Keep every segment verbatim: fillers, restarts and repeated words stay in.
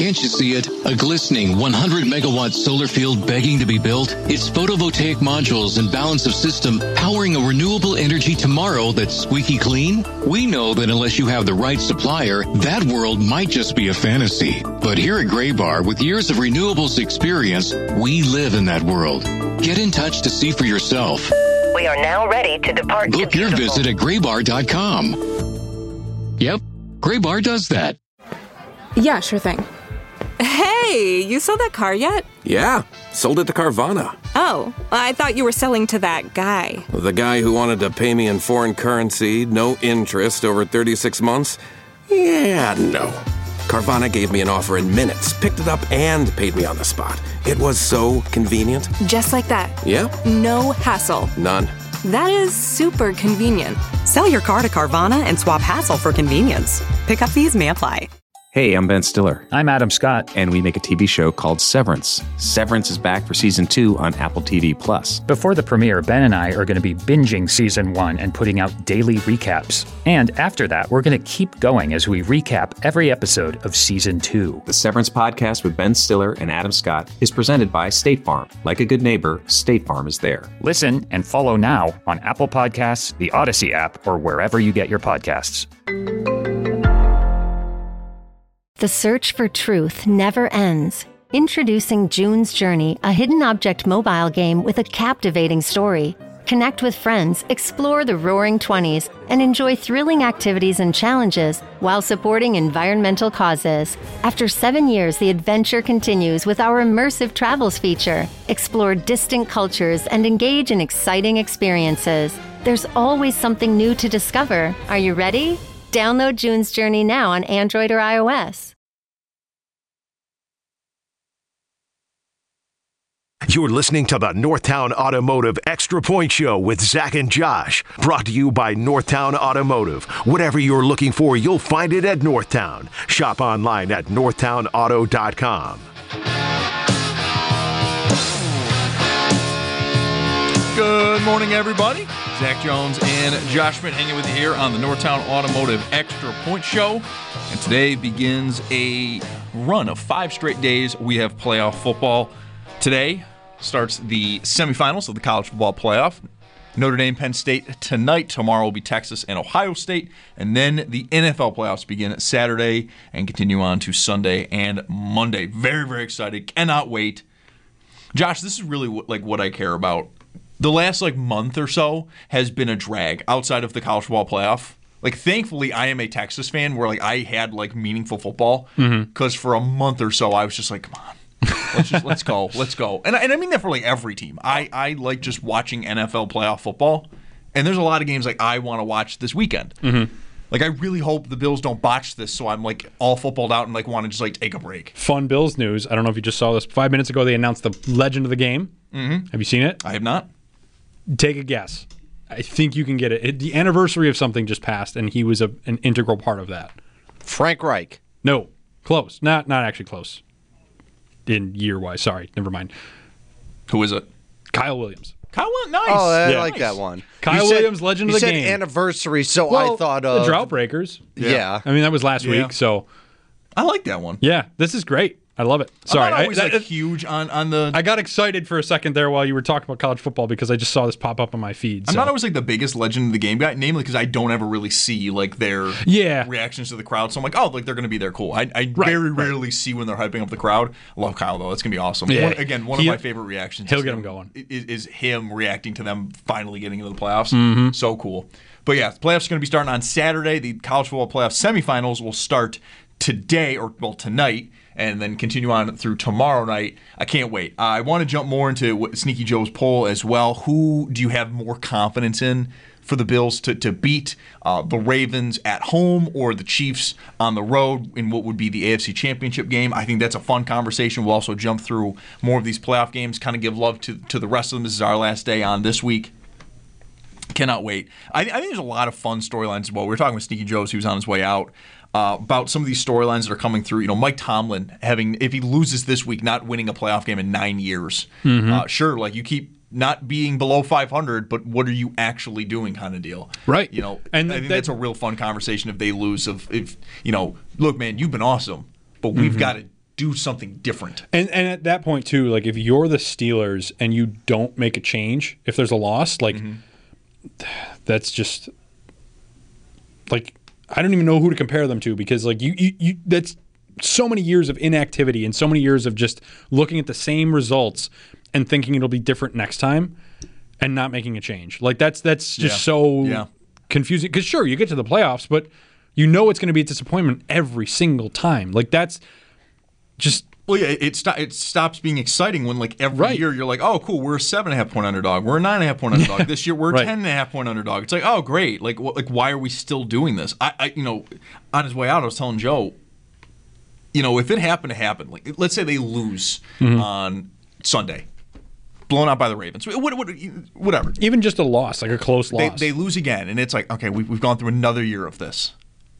Can't you see it? A glistening one hundred megawatt solar field begging to be built? It's photovoltaic modules and balance of system powering a renewable energy tomorrow that's squeaky clean? We know that unless you have the right supplier, that world might just be a fantasy. But here at Graybar, with years of renewables experience, we live in that world. Get in touch to see for yourself. We are now ready to depart. Book your visit at graybar dot com. Yep, Graybar does that. Yeah, sure thing. Hey, you sold that car yet? Yeah, sold it to Carvana. Oh, I thought you were selling to that guy. The guy who wanted to pay me in foreign currency, no interest, over thirty-six months? Yeah, no. Carvana gave me an offer in minutes, picked it up, and paid me on the spot. It was so convenient. Just like that. Yeah? No hassle. None. That is super convenient. Sell your car to Carvana and swap hassle for convenience. Pickup fees may apply. Hey, I'm Ben Stiller. I'm Adam Scott. And we make a T V show called Severance. Severance is back for season two on Apple T V Plus. Before the premiere, Ben and I are going to be binging season one and putting out daily recaps. And after that, we're going to keep going as we recap every episode of season two. The Severance podcast with Ben Stiller and Adam Scott is presented by State Farm. Like a good neighbor, State Farm is there. Listen and follow now on Apple Podcasts, the Odyssey app, or wherever you get your podcasts. The search for truth never ends. Introducing June's Journey, a hidden object mobile game with a captivating story. Connect with friends, explore the Roaring Twenties, and enjoy thrilling activities and challenges while supporting environmental causes. After seven years, the adventure continues with our immersive travels feature. Explore distant cultures and engage in exciting experiences. There's always something new to discover. Are you ready? Download June's Journey now on Android or iOS. You're listening to the Northtown Automotive Extra Point Show with Zach and Josh. Brought to you by Northtown Automotive. Whatever you're looking for, you'll find it at Northtown. Shop online at northtown auto dot com. Good morning, everybody. Zach Jones and Josh Schmidt hanging with you here on the Northtown Automotive Extra Point Show. And today begins a run of five straight days. We have playoff football. Today starts the semifinals of the college football playoff. Notre Dame, Penn State tonight. Tomorrow will be Texas and Ohio State. And then the N F L playoffs begin Saturday and continue on to Sunday and Monday. Very, very excited. Cannot wait. Josh, this is really what, like what I care about. The last like month or so has been a drag outside of the college football playoff. Like, thankfully, I am a Texas fan where like I had like meaningful football because mm-hmm. for a month or so I was just like, come on. let's just let's go, let's go, and I, and I mean that for like every team. I, I like just watching N F L playoff football, and there's a lot of games like I want to watch this weekend. Mm-hmm. Like I really hope the Bills don't botch this, so I'm like all footballed out and like want to just like take a break. Fun Bills news. I don't know if you just saw this. Five minutes ago, they announced the legend of the game. Mm-hmm. Have you seen it? I have not. Take a guess. I think you can get it. it the anniversary of something just passed, and he was a, an integral part of that. Frank Reich. No, close. Not not actually close. In year-wise. Sorry, never mind. Who is it? Kyle Williams. Kyle Williams, nice. Oh, I yeah. like nice. that one. Kyle you Williams, said, legend of the game. game. You said anniversary, so well, I thought of... the Drought Breakers. Yeah. yeah. I mean, that was last yeah. week, so... I like that one. Yeah, this is great. I love it. Sorry, I'm not always I, like that, huge on, on the. I got excited for a second there while you were talking about college football because I just saw this pop up on my feed. I'm so. not always like the biggest legend of the game guy, namely because I don't ever really see like their yeah. reactions to the crowd. So I'm like, oh, like they're going to be there, cool. I, I right, very right. rarely see when they're hyping up the crowd. I love Kyle though; that's going to be awesome. Yeah. One, again, one he, of my favorite reactions. He'll get him going. Is, is him reacting to them finally getting into the playoffs. Mm-hmm. So cool. But yeah, the playoffs are going to be starting on Saturday. The college football playoff semifinals will start today, or well tonight, and then continue on through tomorrow night. I can't wait. Uh, I want to jump more into what Sneaky Joe's poll as well. Who do you have more confidence in for the Bills to, to beat uh, the Ravens at home or the Chiefs on the road in what would be the A F C Championship game? I think that's a fun conversation. We'll also jump through more of these playoff games, kind of give love to, to the rest of them. This is our last day on this week. Cannot wait. I, I think there's a lot of fun storylines as well. We were talking with Sneaky Joe's, he was on his way out, uh, about some of these storylines that are coming through. You know, Mike Tomlin having, if he loses this week, not winning a playoff game in nine years. Mm-hmm. Uh, sure, like you keep not being below five hundred, but what are you actually doing kind of deal. Right. You know, and I think that, that's a real fun conversation if they lose. Of if, you know, look, man, you've been awesome, but we've mm-hmm. got to do something different. And and at that point too, like if you're the Steelers and you don't make a change, if there's a loss, like mm-hmm. that's just like I don't even know who to compare them to because like you, you you that's so many years of inactivity and so many years of just looking at the same results and thinking it'll be different next time and not making a change. Like that's that's just yeah. so yeah. confusing because sure you get to the playoffs, but you know it's going to be a disappointment every single time. Like that's just well, yeah. It sto- it stops being exciting when like every right. year you're like, oh, cool, we're a seven and a half point underdog, we're a nine and a half point underdog. This year we're a right. ten and a half point underdog. It's like, oh, great. Like, wh- like why are we still doing this? I, I, you know, on his way out, I was telling Joe, you know, if it happened to happen, like let's say they lose mm-hmm. on Sunday, blown out by the Ravens, what, what, whatever. Even just a loss, like a close they, loss, they lose again, and it's like, okay, we've we've gone through another year of this.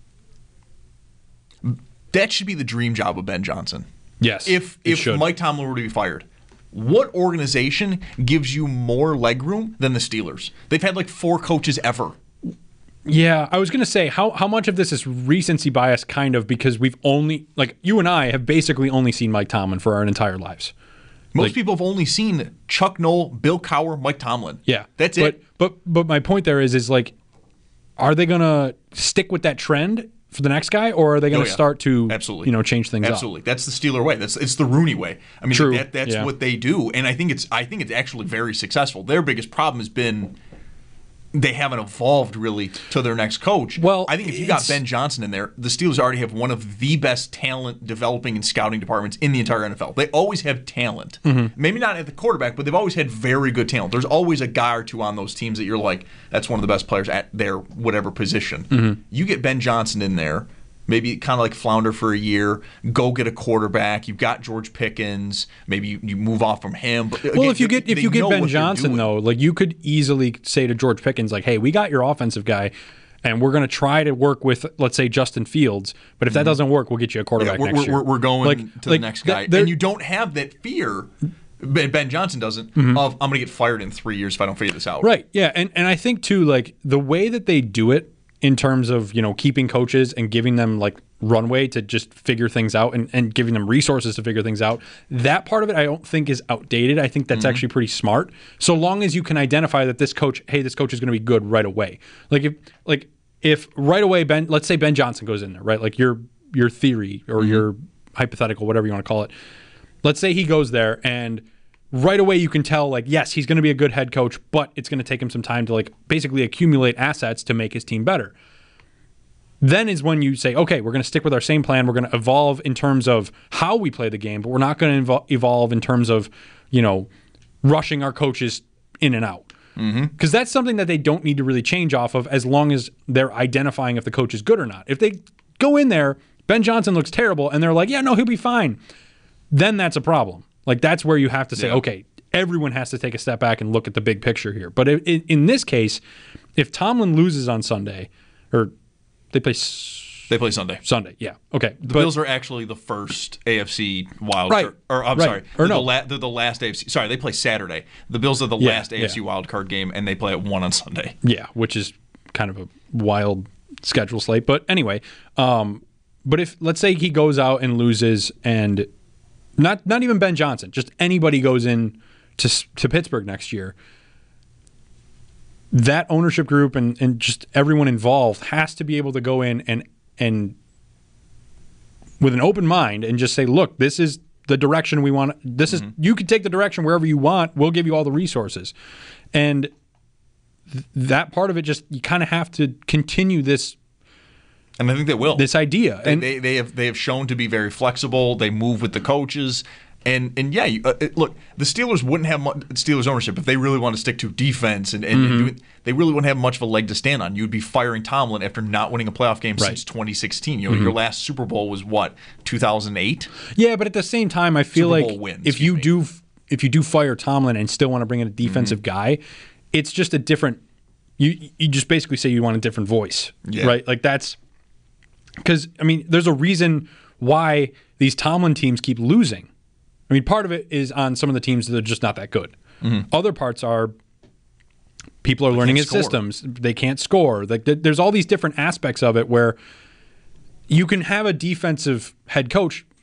That should be the dream job of Ben Johnson. Yes. If if should. Mike Tomlin were to be fired, what organization gives you more legroom than the Steelers? They've had like four coaches ever. Yeah, I was going to say, how how much of this is recency bias kind of because we've only, like you and I have basically only seen Mike Tomlin for our entire lives. Most like, people have only seen Chuck Noll, Bill Cowher, Mike Tomlin. Yeah. That's but, it. But but my point there is, is like, are they going to stick with that trend for the next guy, or are they going to oh, yeah. start to Absolutely. you know change things Absolutely. up? That's the Steeler way. That's it's the Rooney way. I mean, True. That, that's yeah. what they do, and I think it's I think it's actually very successful. Their biggest problem has been they haven't evolved really to their next coach. Well, I think if you got Ben Johnson in there, the Steelers already have one of the best talent developing and scouting departments in the entire N F L. They always have talent. Mm-hmm. Maybe not at the quarterback, but they've always had very good talent. There's always a guy or two on those teams that you're like, that's one of the best players at their whatever position. Mm-hmm. You get Ben Johnson in there, maybe kind of like flounder for a year, go get a quarterback. You've got George Pickens. Maybe you, you move off from him. But well, again, if you get they, if they you get know Ben what they're Johnson doing. though, like you could easily say to George Pickens, like, "Hey, we got your offensive guy, and we're going to try to work with, let's say, Justin Fields. But if that doesn't work, we'll get you a quarterback Yeah, we're, next year. We're, we're going like, to like the next guy, th- and you don't have that fear. Ben, Ben Johnson doesn't Mm-hmm. of I'm going to get fired in three years if I don't figure this out. Right? Yeah, and and I think too, like the way that they do it in terms of you know keeping coaches and giving them like runway to just figure things out and, and giving them resources to figure things out. That part of it I don't think is outdated. I think that's mm-hmm. actually pretty smart. So long as you can identify that this coach, hey, this coach is going to be good right away. Like if like if right away Ben, let's say Ben Johnson goes in there, right? Like your your theory or mm-hmm. your hypothetical, whatever you want to call it. Let's say he goes there and right away you can tell like, yes, he's going to be a good head coach, but it's going to take him some time to like basically accumulate assets to make his team better. Then is when you say, okay, we're going to stick with our same plan. We're going to evolve in terms of how we play the game, but we're not going to evol- evolve in terms of, you know, rushing our coaches in and out. Because mm-hmm. that's something that they don't need to really change off of as long as they're identifying if the coach is good or not. If they go in there, Ben Johnson looks terrible, and they're like, yeah, no, he'll be fine. Then that's a problem. Like that's where you have to say, yeah. okay, everyone has to take a step back and look at the big picture here. But in, in this case, if Tomlin loses on Sunday, or They play. They play Sunday. Sunday, yeah. Okay. The but, Bills are actually the first A F C wild right. card. Or I'm right. sorry, or they're, no. the la- they're the last A F C. Sorry, they play Saturday. The Bills are the yeah, last A F C yeah. wild card game, and they play at one on Sunday. Yeah, which is kind of a wild schedule slate. But anyway, um, but if let's say he goes out and loses, and not not even Ben Johnson, just anybody goes in to to Pittsburgh next year. That ownership group and, and just everyone involved has to be able to go in and and with an open mind and just say, look, this is the direction we want. This mm-hmm. is you can take the direction wherever you want. We'll give you all the resources. And th- that part of it just you kind of have to continue this. And I think they will. This idea. They, and they, they have they have shown to be very flexible. They move with the coaches. And and yeah, you, uh, look, the Steelers wouldn't have much, Steelers ownership if they really want to stick to defense and, and, mm-hmm. and doing, they really wouldn't have much of a leg to stand on. You'd be firing Tomlin after not winning a playoff game right. since twenty sixteen. You know, mm-hmm. your last Super Bowl was what, two thousand eight? Yeah, but at the same time, I feel Super like Bowl wins, if you me. do if you do fire Tomlin and still want to bring in a defensive mm-hmm. guy, it's just a different. You you just basically say you want a different voice, yeah. right? Like that's because I mean, there's a reason why these Tomlin teams keep losing. I mean, part of it is on some of the teams that are just not that good. Mm-hmm. Other parts are people are they learning his score. systems. They can't score. Like there's all these different aspects of it where you can have a defensive head coach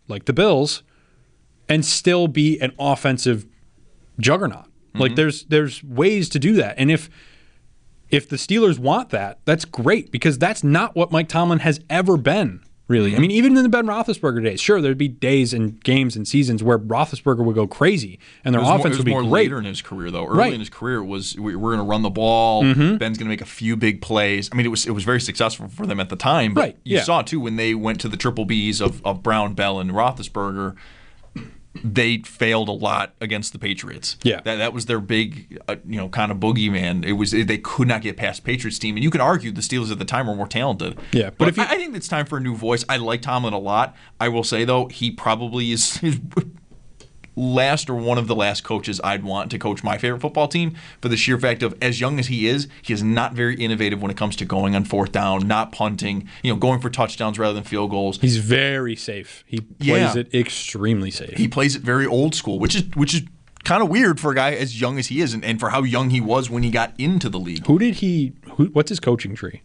like the Bills and still be an offensive juggernaut. Mm-hmm. Like there's there's ways to do that. And if if the Steelers want that, that's great because that's not what Mike Tomlin has ever been, really. Mm-hmm. I mean, even in the Ben Roethlisberger days, sure, there'd be days and games and seasons where Roethlisberger would go crazy and their offense more, would be more great. Later in his career, though, early right. in his career, it was we, we're going to run the ball. Mm-hmm. Ben's going to make a few big plays. I mean, it was it was very successful for them at the time. But right. you yeah. saw too when they went to the triple Bs of, of Brown, Bell, and Roethlisberger. They failed a lot against the Patriots. Yeah, that that was their big, uh, you know, kind of boogeyman. It was they could not get past the Patriots team, and you can argue the Steelers at the time were more talented. Yeah, but, but if you, I, I think it's time for a new voice. I like Tomlin a lot. I will say though, he probably is. is last or one of the last coaches I'd want to coach my favorite football team for the sheer fact of as young as he is, he is not very innovative when it comes to going on fourth down, not punting, you know, going for touchdowns rather than field goals. He's very safe. He plays yeah. it extremely safe. He plays it very old school, which is which is kind of weird for a guy as young as he is and, and for how young he was when he got into the league. Who did he who, what's his coaching tree?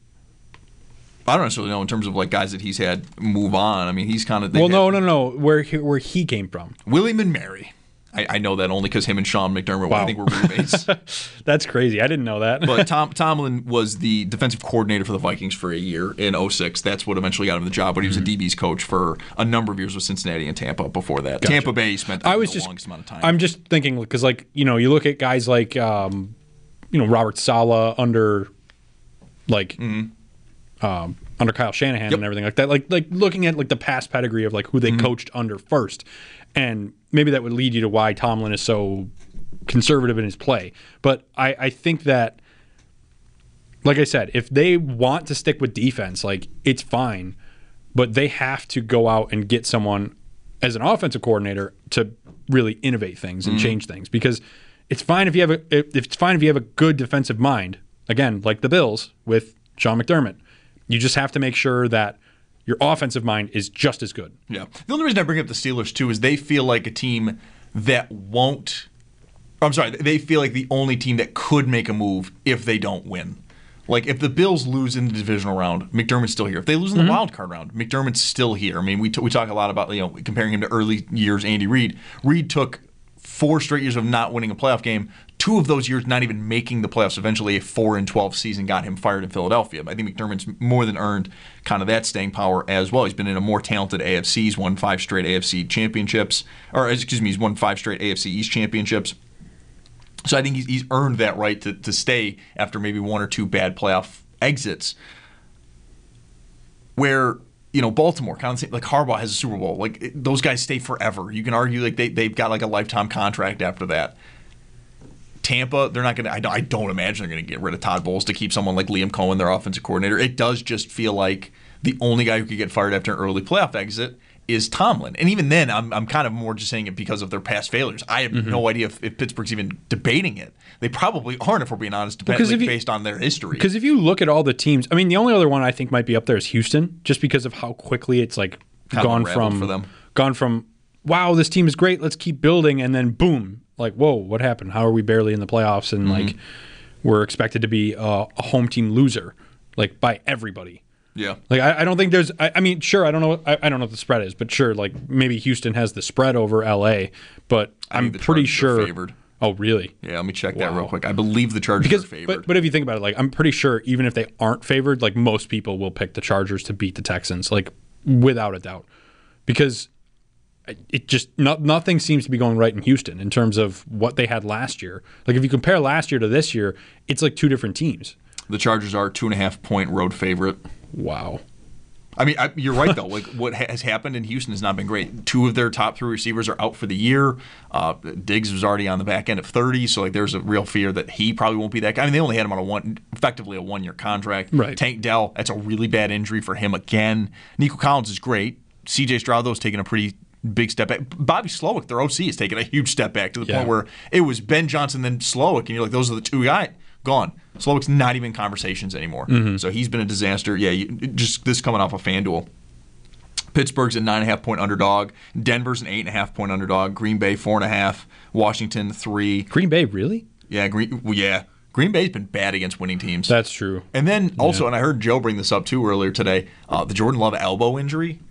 I don't necessarily know in terms of like guys that he's had move on. I mean, he's kind of well, no, no, no. Where he, where he came from, William and Mary. I, I know that only because him and Sean McDermott, wow. I think, were roommates. That's crazy. I didn't know that. But Tom Tomlin was the defensive coordinator for the Vikings for a year in oh six. That's what eventually got him the job. But he was mm-hmm. a D B's coach for a number of years with Cincinnati and Tampa before that. Gotcha. Tampa Bay spent I was the just, longest amount of time. I'm just thinking because, like, you know, you look at guys like, um, you know, Robert Saleh under, like, mm-hmm. um, under Kyle Shanahan yep. and everything like that. Like, like looking at like the past pedigree of like who they mm-hmm. coached under first, and maybe that would lead you to why Tomlin is so conservative in his play. But I, I think that, like I said, if they want to stick with defense, like it's fine, but they have to go out and get someone as an offensive coordinator to really innovate things and mm-hmm. change things. Because it's fine if you have a if it's fine if you have a good defensive mind. Again, like the Bills with Sean McDermott, you just have to make sure that your offensive mind is just as good. Yeah. The only reason I bring up the Steelers, too, is they feel like a team that won't – I'm sorry, they feel like the only team that could make a move if they don't win. Like, if the Bills lose in the divisional round, McDermott's still here. If they lose in the mm-hmm. wild card round, McDermott's still here. I mean, we, t- we talk a lot about, you know, comparing him to early years Andy Reid. Reid took four straight years of not winning a playoff game. Two of those years not even making the playoffs. Eventually, a four and twelve season got him fired in Philadelphia. I think McDermott's more than earned kind of that staying power as well. He's been in a more talented A F C. He's won five straight A F C championships. Or, excuse me, he's won five straight A F C East championships. So I think he's, he's earned that right to, to stay after maybe one or two bad playoff exits. Where, you know, Baltimore, kind of like Harbaugh has a Super Bowl. Like, it, those guys stay forever. You can argue like they, they've got like a lifetime contract after that. Tampa, they're not going to – I don't imagine they're going to get rid of Todd Bowles to keep someone like Liam Cohen, their offensive coordinator. It does just feel like the only guy who could get fired after an early playoff exit is Tomlin. And even then, I'm I'm kind of more just saying it because of their past failures. I have mm-hmm. no idea if, if Pittsburgh's even debating it. They probably aren't, if we're being honest, depend, like, you, based on their history. Because if you look at all the teams – I mean, the only other one I think might be up there is Houston, just because of how quickly it's like kind gone from for them. gone from, wow, this team is great, let's keep building, and then boom. Like, whoa, what happened? How are we barely in the playoffs? And, mm-hmm. like, we're expected to be a, a home team loser, like, by everybody. Yeah. Like, I, I don't think there's – I mean, sure, I don't know I, I don't know what the spread is, but sure, like, maybe Houston has the spread over L A, but I I'm pretty sure – favored. Oh, really? Yeah, let me check wow. that real quick. I believe the Chargers because, are favored. But, but if you think about it, like, I'm pretty sure even if they aren't favored, like, most people will pick the Chargers to beat the Texans, like, without a doubt. Because – it just not, nothing seems to be going right in Houston in terms of what they had last year. Like, if you compare last year to this year, it's like two different teams. The Chargers are two and a half point road favorite. Wow. I mean, I, you're right though. Like, what has happened in Houston has not been great. Two of their top three receivers are out for the year. Uh, Diggs was already on the back end of thirty, so like there's a real fear that he probably won't be that guy. I mean, they only had him on a one, effectively a one year contract. Right. Tank Dell, that's a really bad injury for him again. Nico Collins is great. C J Stroud though is taking a pretty big step back. Bobby Slowick, their O C, is taking a huge step back to the yeah. point where it was Ben Johnson then Slowick, and you're like, those are the two guys. Gone. Slowick's not even in conversations anymore. Mm-hmm. So he's been a disaster. Yeah, you, just this coming off of FanDuel. Pittsburgh's a nine and a half point underdog. Denver's an eight and a half point underdog. Green Bay four and a half. Washington three. Green Bay really? Yeah, Green. Well, yeah. Green Bay's been bad against winning teams. That's true. And then also, yeah. and I heard Joe bring this up too earlier today, uh, the Jordan Love elbow injury.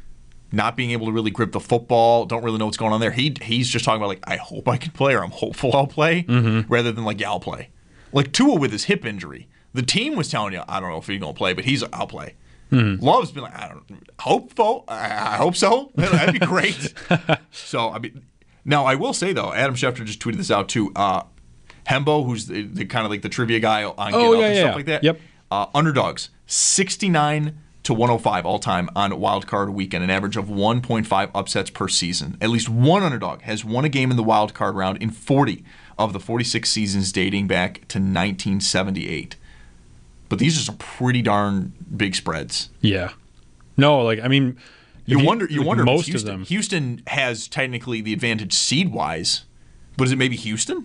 not being able to really grip the football, don't really know what's going on there. He He's just talking about, like, I hope I can play or I'm hopeful I'll play, mm-hmm. rather than, like, yeah, I'll play. Like Tua with his hip injury, the team was telling you, I don't know if he's going to play, but he's, I'll play. Mm-hmm. Love's been like, I don't hopeful. I, I hope so. That'd be great. So, I mean, now I will say, though, Adam Schefter just tweeted this out, too. Uh, Hembo, who's the, the kind of like the trivia guy on Get oh, Up yeah, and yeah. stuff like that. Yep. Uh, underdogs, sixty-nine to one oh five all time on Wild Card weekend, an average of one point five upsets per season. At least one underdog has won a game in the Wild Card round in forty of the forty-six seasons dating back to nineteen seventy-eight. But these are some pretty darn big spreads. Yeah. No, like, I mean, you wonder. You like wonder. Most Houston, of them. Houston has technically the advantage seed-wise, but is it maybe Houston?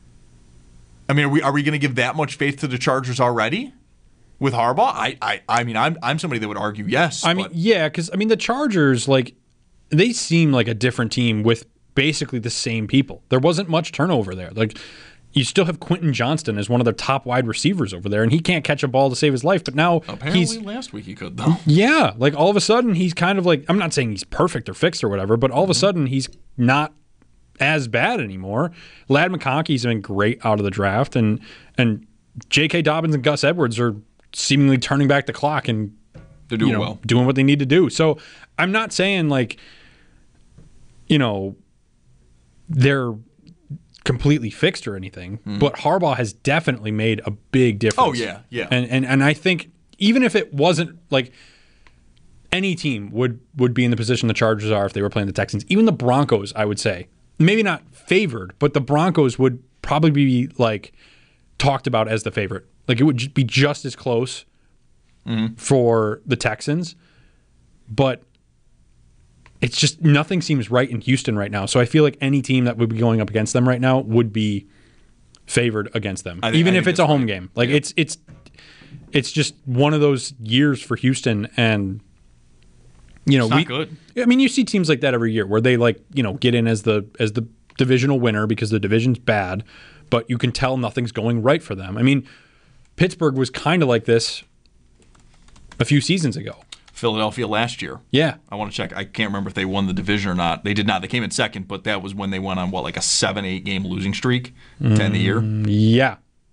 I mean, are we are we going to give that much faith to the Chargers already with Harbaugh? I I, I mean, I'm I'm somebody that would argue yes. I mean, yeah, because I mean, the Chargers, like, they seem like a different team with basically the same people. There wasn't much turnover there. Like, you still have Quentin Johnston as one of their top wide receivers over there, and he can't catch a ball to save his life. But now apparently he's last week he could though. Yeah, like all of a sudden he's kind of like, I'm not saying he's perfect or fixed or whatever, but all of a sudden he's not as bad anymore. Ladd McConkey's been great out of the draft, and and J K. Dobbins and Gus Edwards are seemingly turning back the clock and they're doing you know, well, doing what they need to do. So I'm not saying like, you know, they're completely fixed or anything, mm. but Harbaugh has definitely made a big difference. Oh yeah, yeah. And and and I think even if it wasn't like, any team would would be in the position the Chargers are if they were playing the Texans. Even the Broncos, I would say. Maybe not favored, but the Broncos would probably be like talked about as the favorite. Like it would be just as close mm-hmm. for the Texans, but it's just nothing seems right in Houston right now. So I feel like any team that would be going up against them right now would be favored against them, think, even if it's a home right. game. Like yeah. it's it's it's just one of those years for Houston, and you know, it's not we, good. I mean, you see teams like that every year where they like, you know, get in as the as the divisional winner because the division's bad, but you can tell nothing's going right for them. I mean, Pittsburgh was kind of like this a few seasons ago. Philadelphia last year. Yeah. I want to check. I can't remember if they won the division or not. They did not. They came in second, but that was when they went on, what, like a seven, eight game losing streak mm, to end the year? Yeah.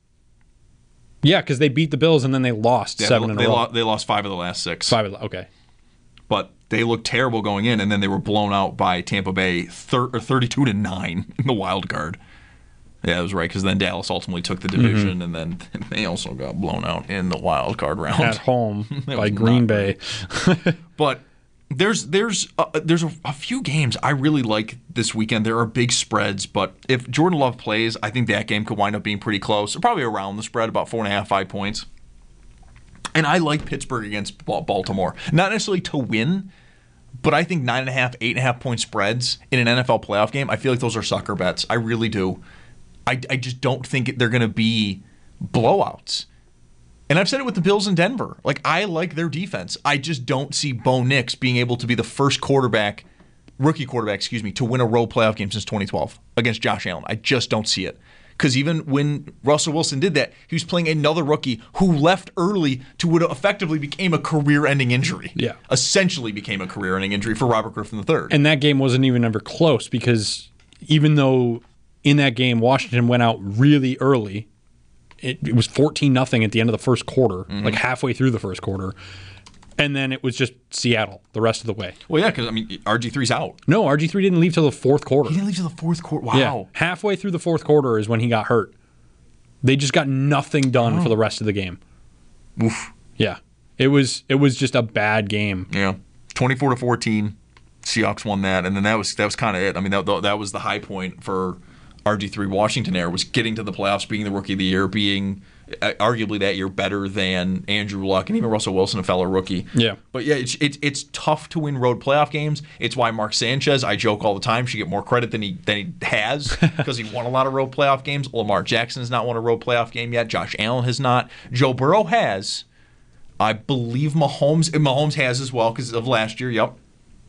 Yeah, because they beat the Bills and then they lost yeah, seven they, in they a row. Lost, they lost five of the last six. Five of the, okay. But they looked terrible going in, and then they were blown out by Tampa Bay thir- or thirty-two to nine in the wild card. Yeah, that was right, because then Dallas ultimately took the division, mm-hmm. and then they also got blown out in the wild card round. At home by Green Bay. But there's there's uh, there's a, a few games I really like this weekend. There are big spreads, but if Jordan Love plays, I think that game could wind up being pretty close. Probably around the spread, about four and a half, five points. And I like Pittsburgh against Baltimore. Not necessarily to win, but I think nine and a half, eight and a half point spreads in an N F L playoff game, I feel like those are sucker bets. I really do. I, I just don't think they're going to be blowouts. And I've said it with the Bills in Denver. Like, I like their defense. I just don't see Bo Nix being able to be the first quarterback, rookie quarterback, excuse me, to win a road playoff game since twenty twelve against Josh Allen. I just don't see it. Because even when Russell Wilson did that, he was playing another rookie who left early to what effectively became a career-ending injury. Yeah. Essentially became a career-ending injury for Robert Griffin the third. And that game wasn't even ever close, because even though in that game Washington went out really early, it, it was fourteen nothing at the end of the first quarter, mm-hmm. like halfway through the first quarter. And then it was just Seattle the rest of the way. Well, yeah, because, I mean, R G three's out. No, R G three didn't leave till the fourth quarter. He didn't leave till the fourth quarter? Wow. Yeah, halfway through the fourth quarter is when he got hurt. They just got nothing done oh. for the rest of the game. Oof. Yeah. It was it was just a bad game. Yeah. twenty-four to fourteen. Seahawks won that, and then that was that was kind of it. I mean, that that was the high point for R G three Washington era, was getting to the playoffs, being the rookie of the year, being uh, arguably that year better than Andrew Luck and even Russell Wilson, a fellow rookie. Yeah. But yeah, it's it's it's tough to win road playoff games. It's why Mark Sanchez, I joke all the time, should get more credit than he than he has, because he won a lot of road playoff games. Lamar Jackson has not won a road playoff game yet. Josh Allen has not. Joe Burrow has. I believe Mahomes Mahomes has as well because of last year. Yep.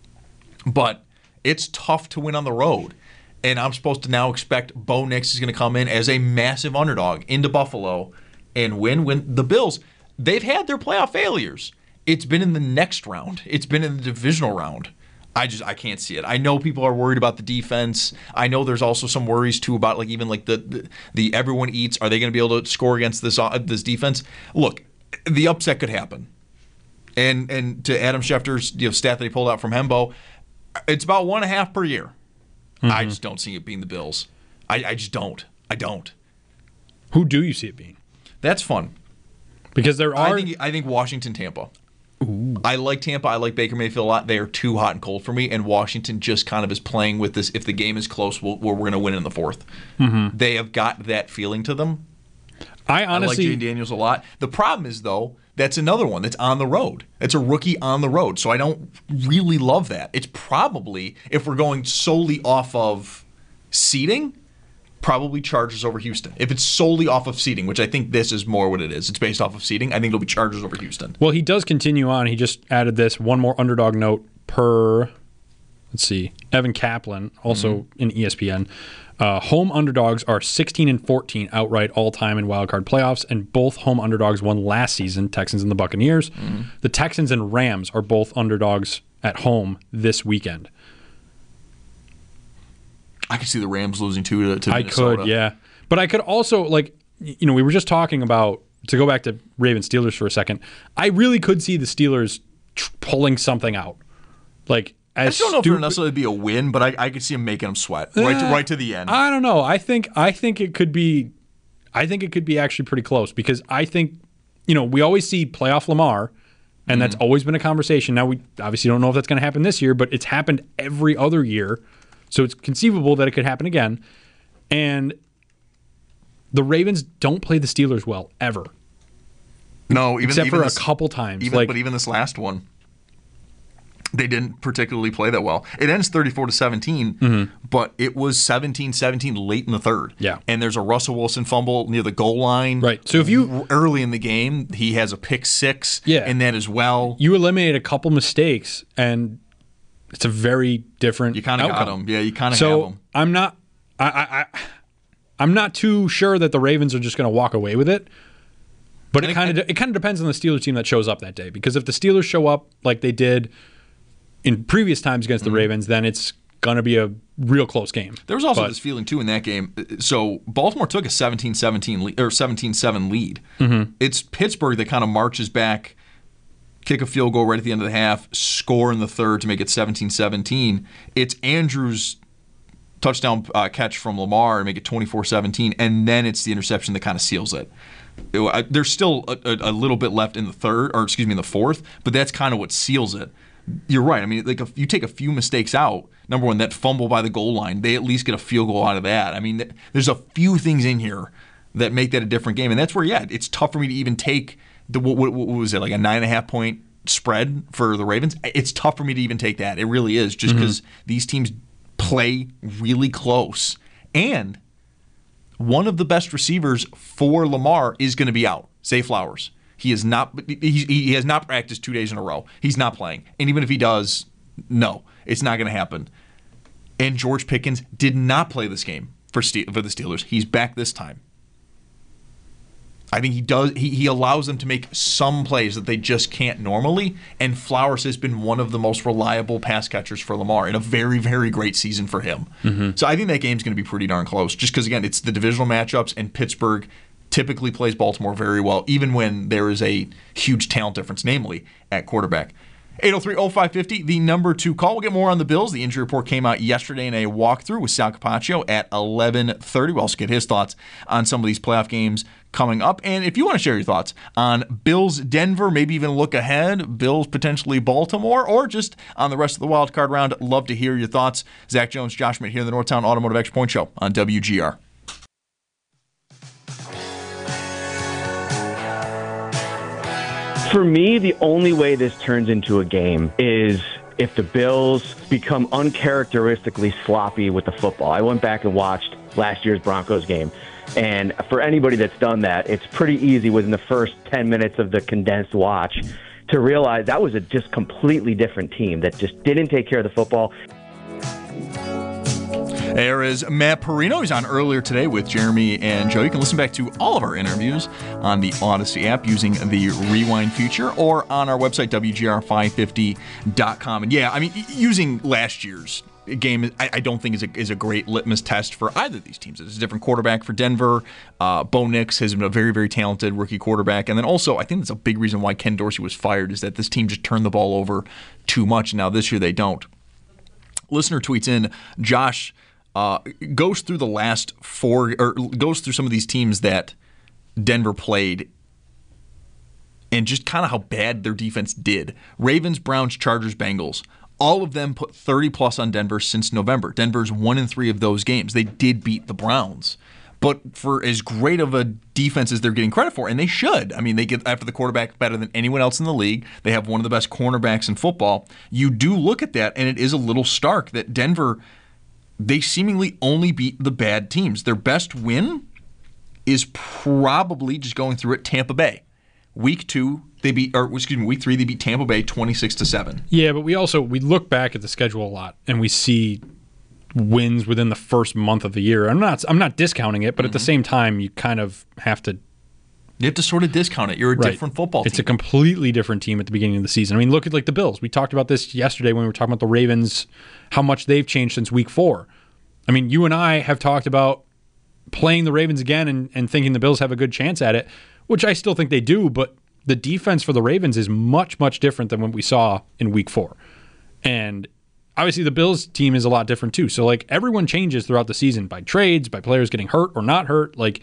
But it's tough to win on the road. And I'm supposed to now expect Bo Nix is going to come in as a massive underdog into Buffalo and win. When the Bills, they've had their playoff failures. It's been in the next round. It's been in the divisional round. I just I can't see it. I know people are worried about the defense. I know there's also some worries too about like even like the the, the everyone eats. Are they going to be able to score against this uh, this defense? Look, the upset could happen. And and to Adam Schefter's you know, stat that he pulled out from Hembo, it's about one and a half per year. Mm-hmm. I just don't see it being the Bills. I, I just don't. I don't. Who do you see it being? That's fun. Because there are... I think, I think Washington, Tampa. Ooh. I like Tampa. I like Baker Mayfield a lot. They are too hot and cold for me, and Washington just kind of is playing with this, if the game is close, we'll, we're going to win in the fourth. Mm-hmm. They have got that feeling to them. I honestly... I like Jane Daniels a lot. The problem is, though, that's another one that's on the road. It's a rookie on the road, so I don't really love that. It's probably, if we're going solely off of seeding, probably Chargers over Houston. If it's solely off of seeding, which I think this is more what it is, it's based off of seeding, I think it'll be Chargers over Houston. Well, he does continue on. He just added this one more underdog note per, let's see, Evan Kaplan, also mm-hmm. in E S P N. Uh, home underdogs are sixteen and fourteen outright all-time in wildcard playoffs, and both home underdogs won last season, Texans and the Buccaneers. Mm-hmm. The Texans and Rams are both underdogs at home this weekend. I could see the Rams losing two to, to I Minnesota. I could, yeah. But I could also, like, you know, we were just talking about, to go back to Ravens-Steelers for a second, I really could see the Steelers tr- pulling something out. Like, I just don't know stupid, if it would necessarily be a win, but I, I could see him making them sweat right, uh, to, right to the end. I don't know. I think I think it could be, I think it could be actually pretty close because I think, you know, we always see playoff Lamar, and mm-hmm. that's always been a conversation. Now we obviously don't know if that's going to happen this year, but it's happened every other year, so it's conceivable that it could happen again. And the Ravens don't play the Steelers well ever. No, even except even for this, a couple times. Even, like, but even this last one. They didn't particularly play that well. It ends thirty-four to seventeen, mm-hmm. but it was seventeen seventeen late in the third. Yeah. And there's a Russell Wilson fumble near the goal line. Right. So if you early in the game, he has a pick six yeah. in that as well. You eliminate a couple mistakes, and it's a very different You kind of got him. Yeah, you kind of so have him. I'm not I, I, I, I'm not too sure that the Ravens are just going to walk away with it. But and it kind of it kind of depends on the Steelers team that shows up that day. Because if the Steelers show up like they did in previous times against the mm-hmm. Ravens, then it's going to be a real close game. There was also but, this feeling, too, in that game. So Baltimore took a seventeen seventeen lead, or seventeen seven lead. Mm-hmm. It's Pittsburgh that kind of marches back, kick a field goal right at the end of the half, score in the third to make it seventeen seventeen. It's Andrews' touchdown uh, catch from Lamar and make it twenty-four seventeen, and then it's the interception that kind of seals it. It I, there's still a, a, a little bit left in the third, or excuse me, in the fourth, but that's kind of what seals it. You're right. I mean, like if you take a few mistakes out, number one, that fumble by the goal line, they at least get a field goal out of that. I mean, there's a few things in here that make that a different game, and that's where, yeah, it's tough for me to even take the what, what, what was it, like a nine and a half point spread for the Ravens. It's tough for me to even take that. It really is, just because mm-hmm. these teams play really close, and one of the best receivers for Lamar is going to be out, Zay Flowers. He is not. He, he has not practiced two days in a row. He's not playing, and even if he does, no, it's not going to happen. And George Pickens did not play this game for Ste- for the Steelers. He's back this time. I think he does. He, he allows them to make some plays that they just can't normally. And Flowers has been one of the most reliable pass catchers for Lamar in a very, very great season for him. Mm-hmm. So I think that game's going to be pretty darn close. Just because again, it's the divisional matchups, and Pittsburgh typically plays Baltimore very well, even when there is a huge talent difference, namely at quarterback. eight oh three oh five fifty, the number two call. We'll get more on the Bills. The injury report came out yesterday in a walkthrough with Sal Capaccio at eleven thirty. We'll also get his thoughts on some of these playoff games coming up. And if you want to share your thoughts on Bills Denver, maybe even look ahead, Bills potentially Baltimore, or just on the rest of the wild card round, love to hear your thoughts. Zach Jones, Josh Schmidt here in the Northtown Automotive Extra Point Show on W G R. For me, the only way this turns into a game is if the Bills become uncharacteristically sloppy with the football. I went back and watched last year's Broncos game, and for anybody that's done that, it's pretty easy within the first ten minutes of the condensed watch to realize that was a just completely different team that just didn't take care of the football. There is Matt Perino. He's on earlier today with Jeremy and Joe. You can listen back to all of our interviews on the Odyssey app using the Rewind feature or on our website, W G R five fifty dot com. And yeah, I mean, using last year's game, I, I don't think is a, is a great litmus test for either of these teams. It's a different quarterback for Denver. Uh, Bo Nix has been a very, very talented rookie quarterback. And then also, I think that's a big reason why Ken Dorsey was fired is that this team just turned the ball over too much. Now this year they don't. Listener tweets in, Josh uh, goes through the last four, or goes through some of these teams that Denver played and just kind of how bad their defense did. Ravens, Browns, Chargers, Bengals. All of them put thirty plus on Denver since November. Denver's one in three of those games. They did beat the Browns. But for as great of a defense as they're getting credit for, and they should, I mean, they get after the quarterback better than anyone else in the league. They have one of the best cornerbacks in football. You do look at that, and it is a little stark that Denver, they seemingly only beat the bad teams. Their best win is probably, just going through it, Tampa Bay. Week two, they beat, or excuse me, week three, they beat Tampa Bay twenty-six to seven. Yeah, but we also, we look back at the schedule a lot, and we see wins within the first month of the year. I'm not I'm not discounting it, but mm-hmm. at the same time, you kind of have to... You have to sort of discount it. You're a right. different football team. It's a completely different team at the beginning of the season. I mean, look at like the Bills. We talked about this yesterday when we were talking about the Ravens, how much they've changed since week four. I mean, you and I have talked about playing the Ravens again and, and thinking the Bills have a good chance at it, which I still think they do, but the defense for the Ravens is much, much different than what we saw in week four. And obviously the Bills team is a lot different too. So like everyone changes throughout the season by trades, by players getting hurt or not hurt. Like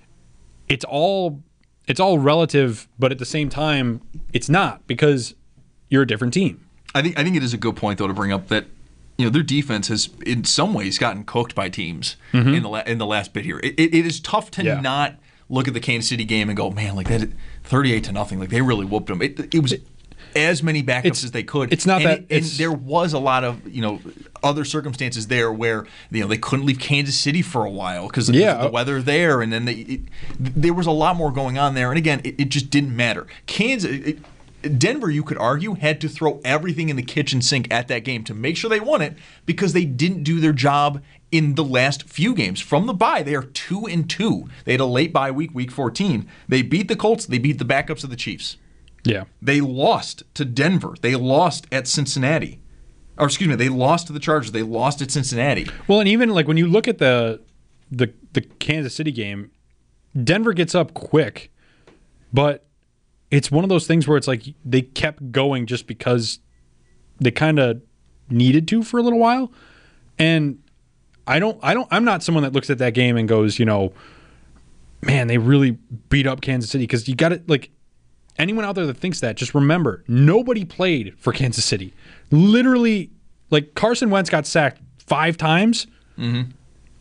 it's all it's all relative, but at the same time, it's not because you're a different team. I think I think it is a good point though to bring up that you know their defense has in some ways gotten cooked by teams mm-hmm. in the la- in the last bit here. It, it, it is tough to yeah. not look at the Kansas City game and go, man, like that, thirty-eight to nothing. Like they really whooped them. It, it was as many backups it's, as they could. It's not and that. It, and there was a lot of you know other circumstances there where you know they couldn't leave Kansas City for a while because yeah. of the weather there, and then they, it, there was a lot more going on there. And again, it, it just didn't matter. Kansas. It, Denver, you could argue, had to throw everything in the kitchen sink at that game to make sure they won it because they didn't do their job in the last few games. From the bye, they are two and two. They had a late bye week, week fourteen. They beat the Colts. They beat the backups of the Chiefs. Yeah. They lost to Denver. They lost at Cincinnati. Or excuse me, they lost to the Chargers. They lost at Cincinnati. Well, and even like when you look at the the the Kansas City game, Denver gets up quick, but it's one of those things where it's like they kept going just because they kind of needed to for a little while. And I don't, I don't, I'm not someone that looks at that game and goes, you know, man, they really beat up Kansas City. Because you got to, like, anyone out there that thinks that, just remember, nobody played for Kansas City. Literally, like, Carson Wentz got sacked five times. Mm-hmm.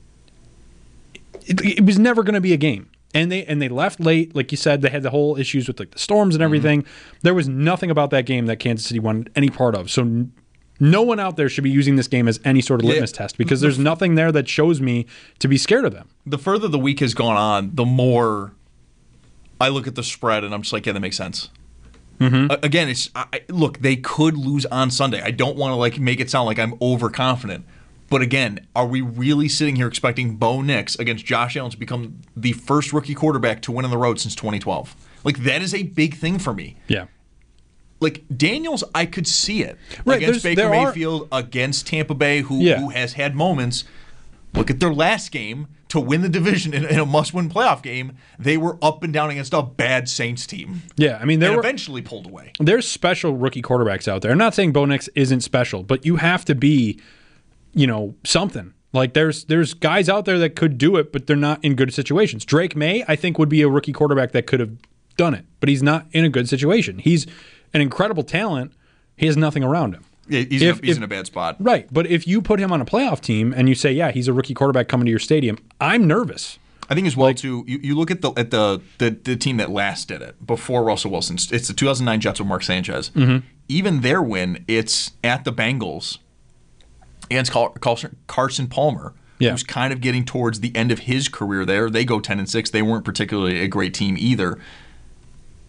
It, it was never going to be a game. And they and they left late, like you said. They had the whole issues with like the storms and everything. Mm-hmm. There was nothing about that game that Kansas City wanted any part of. So n- no one out there should be using this game as any sort of litmus yeah. test because there's nothing there that shows me to be scared of them. The further the week has gone on, the more I look at the spread and I'm just like, yeah, that makes sense. Mm-hmm. Uh, again, it's I, look, they could lose on Sunday. I don't want to like make it sound like I'm overconfident. But again, are we really sitting here expecting Bo Nix against Josh Allen to become the first rookie quarterback to win on the road since twenty twelve? Like, that is a big thing for me. Yeah. Like, Daniels, I could see it. Right, against Baker there Mayfield, are... against Tampa Bay, who, yeah. who has had moments. Look at their last game to win the division in, in a must-win playoff game. They were up and down against a bad Saints team. Yeah, I mean, they were eventually pulled away. There's special rookie quarterbacks out there. I'm not saying Bo Nix isn't special, but you have to be... you know, something. Like there's there's guys out there that could do it, but they're not in good situations. Drake May, I think, would be a rookie quarterback that could have done it, but he's not in a good situation. He's an incredible talent. He has nothing around him. Yeah, he's, if, in, a, he's if, in a bad spot. Right, but if you put him on a playoff team and you say, yeah, he's a rookie quarterback coming to your stadium, I'm nervous. I think as well, like, too, you, you look at the at the, the the team that last did it, before Russell Wilson. It's the two thousand nine Jets with Mark Sanchez. Mm-hmm. Even their win, it's at the Bengals against Carson Palmer, yeah. who's kind of getting towards the end of his career there. They go ten and six. They weren't particularly a great team either.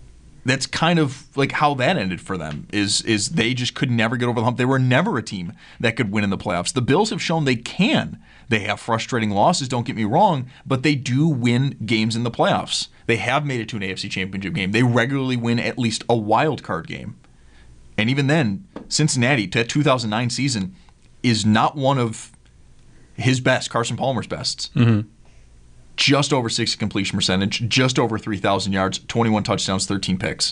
that's kind of like how that ended for them. Is is they just could never get over the hump. They were never a team that could win in the playoffs. The Bills have shown they can. They have frustrating losses, don't get me wrong, but they do win games in the playoffs. They have made it to an A F C Championship game. They regularly win at least a wild card game. And even then, Cincinnati, that two thousand nine season, is not one of his best, Carson Palmer's bests. Mm-hmm. Just over sixty completion percentage, just over three thousand yards, twenty-one touchdowns, thirteen picks.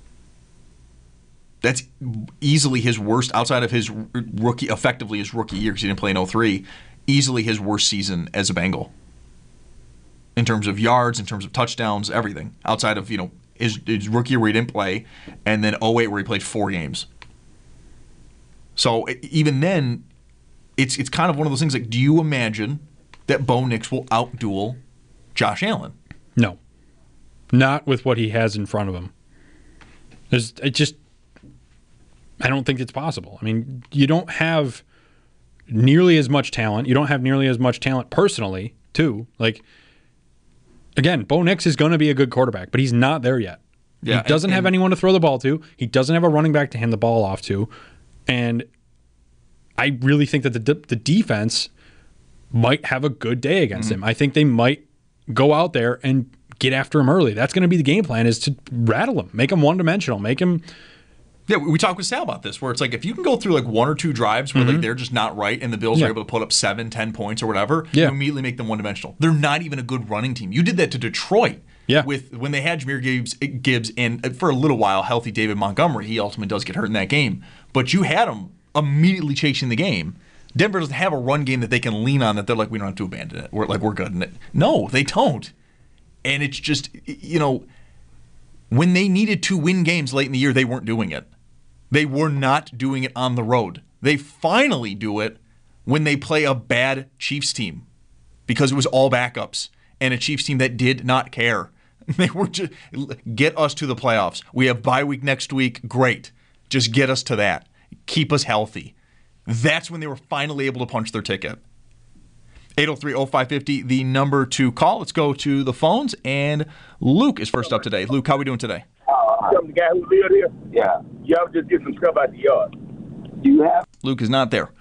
That's easily his worst, outside of his rookie, effectively his rookie year, because he didn't play in oh three, easily his worst season as a Bengal. In terms of yards, in terms of touchdowns, everything. Outside of, you know, his, his rookie year where he didn't play, and then oh eight where he played four games. So even then, it's it's kind of one of those things like, do you imagine that Bo Nix will outduel Josh Allen? No. Not with what he has in front of him. There's, it just, I don't think it's possible. I mean, you don't have nearly as much talent. You don't have nearly as much talent personally, too. Like, again, Bo Nix is going to be a good quarterback, but he's not there yet. Yeah, he doesn't and, have and, anyone to throw the ball to. He doesn't have a running back to hand the ball off to. And I really think that the the defense might have a good day against mm-hmm. him. I think they might go out there and get after him early. That's going to be the game plan, is to rattle him, make him one-dimensional, make him... Yeah, we talked with Sal about this, where it's like if you can go through like one or two drives where mm-hmm. like they're just not right and the Bills yeah. are able to put up seven, ten points or whatever, yeah. you immediately make them one-dimensional. They're not even a good running team. You did that to Detroit. Yeah. With when they had Jahmyr Gibbs, Gibbs and for a little while healthy David Montgomery. He ultimately does get hurt in that game. But you had him immediately chasing the game. Denver doesn't have a run game that they can lean on that they're like, we don't have to abandon it. We're like, we're good in it. No, they don't. And it's just, you know, when they needed to win games late in the year, they weren't doing it. They were not doing it on the road. They finally do it when they play a bad Chiefs team, because it was all backups and a Chiefs team that did not care. They were just, get us to the playoffs. We have bye week next week. Great. Just get us to that. Keep us healthy. That's when they were finally able to punch their ticket. eight oh three oh five five oh, the number to call. Let's go to the phones, and Luke is first up today. Luke, how are we doing today? I'm the guy who built here. Yeah. Y'all just get some stuff out the yard. Do you have? Luke is not there.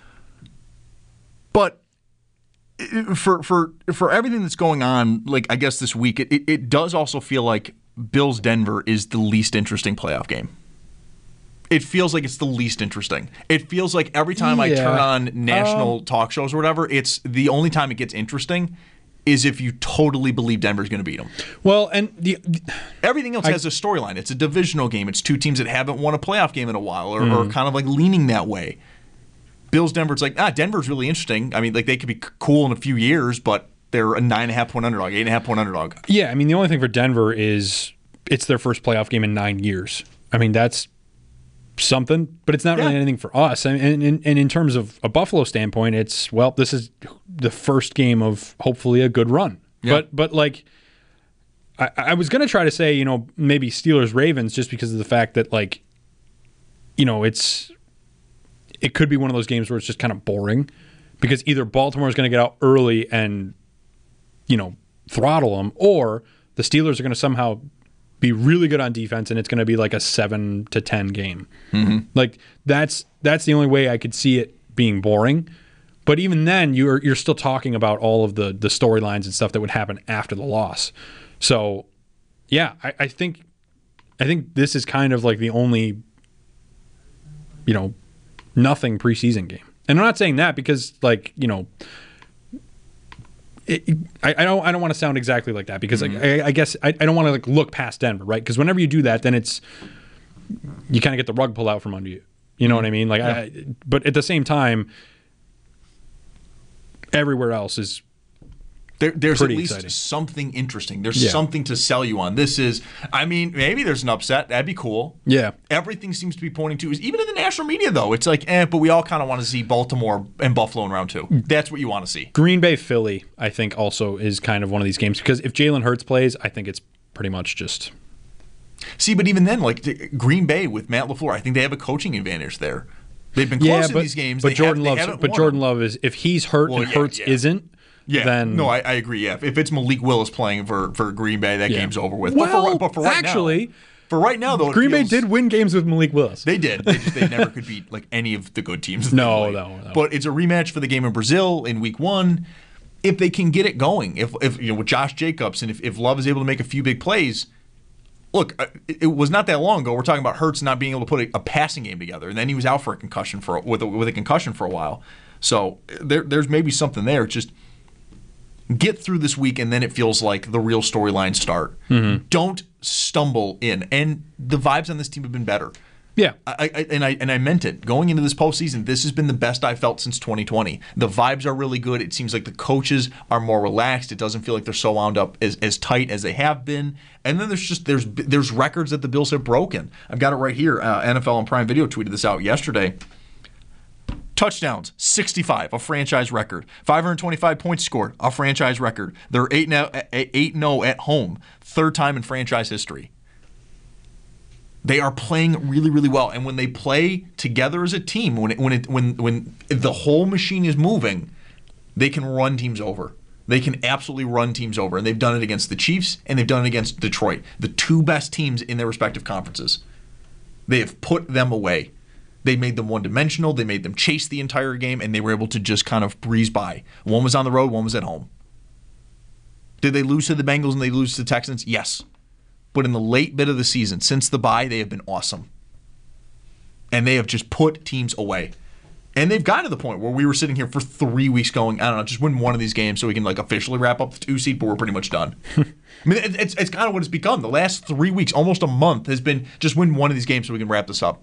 But for for for everything that's going on, like I guess this week, it, it, it does also feel like Bills Denver is the least interesting playoff game. It feels like it's the least interesting. It feels like every time yeah. I turn on national um, talk shows or whatever, it's the only time it gets interesting is if you totally believe Denver's going to beat them. Well, and the, the everything else I, has a storyline. It's a divisional game. It's two teams that haven't won a playoff game in a while, or, mm. or kind of like leaning that way. Bills Denver, it's like, ah, Denver's really interesting. I mean, like they could be cool in a few years, but they're a nine and a half point underdog, eight and a half point underdog. Yeah, I mean, the only thing for Denver is it's their first playoff game in nine years. I mean, that's something, but it's not really yeah. anything for us. And, and, and in terms of a Buffalo standpoint, it's, well, this is the first game of hopefully a good run. Yeah. But, but like, I, I was going to try to say, you know, maybe Steelers Ravens, just because of the fact that, like, you know, it's, it could be one of those games where it's just kind of boring, because either Baltimore is going to get out early and, you know, throttle them, or the Steelers are going to somehow be really good on defense, and it's going to be like a seven to ten game. Mm-hmm. Like that's that's the only way I could see it being boring. But even then, you're you're still talking about all of the the storylines and stuff that would happen after the loss. So, yeah, I, I think I think this is kind of like the only, you know, nothing preseason game. And I'm not saying that because, like, you know, It, I, I don't. I don't want to sound exactly like that, because mm-hmm. like, I, I guess I, I don't want to like look past Denver, right? Because whenever you do that, then it's you kind of get the rug pulled out from under you. You know what I mean? Like, yeah. I, but at the same time, everywhere else is there, there's at least exciting. something interesting. There's yeah. something to sell you on. This is, I mean, maybe there's an upset. That'd be cool. Yeah. Everything seems to be pointing to is even in the national media though. It's like, eh, but we all kind of want to see Baltimore and Buffalo in round two. That's what you want to see. Green Bay Philly, I think, also is kind of one of these games, because if Jalen Hurts plays, I think it's pretty much just. See, but even then, like Green Bay with Matt LaFleur, I think they have a coaching advantage there. They've been close yeah, in but, these games. But they Jordan have, Love, but Jordan Love is, if he's hurt well, and yeah, Hurts yeah. isn't. Yeah, then, no, I, I agree. Yeah, if it's Malik Willis playing for, for Green Bay, that yeah. game's over with. Well, but for, but for right actually, now, For right now, though, Green feels, Bay did win games with Malik Willis. They did. They, just, they never could beat like any of the good teams. No, no, no. But it's a rematch for the game in Brazil in week one. If they can get it going, if, if you know, with Josh Jacobs, and if, if Love is able to make a few big plays, look, it, it was not that long ago. We're talking about Hurts not being able to put a, a passing game together, and then he was out for a concussion for with a, with a concussion for a while. So there, there's maybe something there. Just get through this week, and then it feels like the real storylines start. Mm-hmm. Don't stumble in, and the vibes on this team have been better. Yeah, I, I, and I and I meant it. Going into this postseason, this has been the best I've felt since twenty twenty. The vibes are really good. It seems like the coaches are more relaxed. It doesn't feel like they're so wound up as, as tight as they have been. And then there's just there's there's records that the Bills have broken. I've got it right here. Uh, N F L on Prime Video tweeted this out yesterday. Touchdowns, sixty-five, a franchise record. five hundred twenty-five points scored, a franchise record. They're eight and oh at home, third time in franchise history. They are playing really, really well, and when they play together as a team, when it, when it, when when the whole machine is moving, they can run teams over. They can absolutely run teams over, and they've done it against the Chiefs and they've done it against Detroit, the two best teams in their respective conferences. They have put them away. They made them one-dimensional. They made them chase the entire game, and they were able to just kind of breeze by. One was on the road, one was at home. Did they lose to the Bengals and they lose to the Texans? Yes. But in the late bit of the season, since the bye, they have been awesome. And they have just put teams away. And they've gotten to the point where we were sitting here for three weeks going, I don't know, just win one of these games so we can like officially wrap up the two seed, but we're pretty much done. I mean, it's, it's kind of what it's become. The last three weeks, almost a month, has been just win one of these games so we can wrap this up.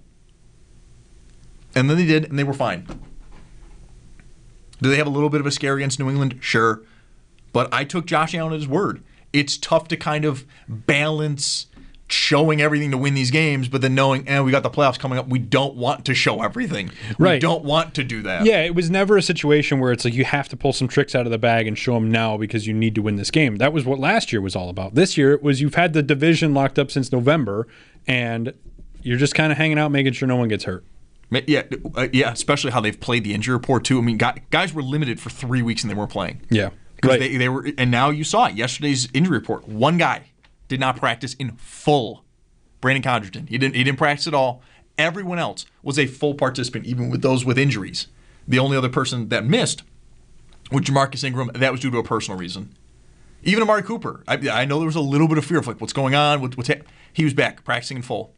And then they did, and they were fine. Do they have a little bit of a scare against New England? Sure. But I took Josh Allen at his word. It's tough to kind of balance showing everything to win these games, but then knowing, eh, we got the playoffs coming up. We don't want to show everything. Right. We don't want to do that. Yeah, it was never a situation where it's like you have to pull some tricks out of the bag and show them now because you need to win this game. That was what last year was all about. This year it was you've had the division locked up since November, and you're just kind of hanging out making sure no one gets hurt. Yeah, uh, yeah, especially how they've played the injury report too. I mean, guys were limited for three weeks and they weren't playing. Yeah, right. They, they were, and now you saw it. Yesterday's injury report. One guy did not practice in full. Brandon Condriton. He didn't. He didn't practice at all. Everyone else was a full participant, even with those with injuries. The only other person that missed was Jamarcus Ingram. That was due to a personal reason. Even Amari Cooper. I, I know there was a little bit of fear of like what's going on. What, what's ha-? He was back practicing in full.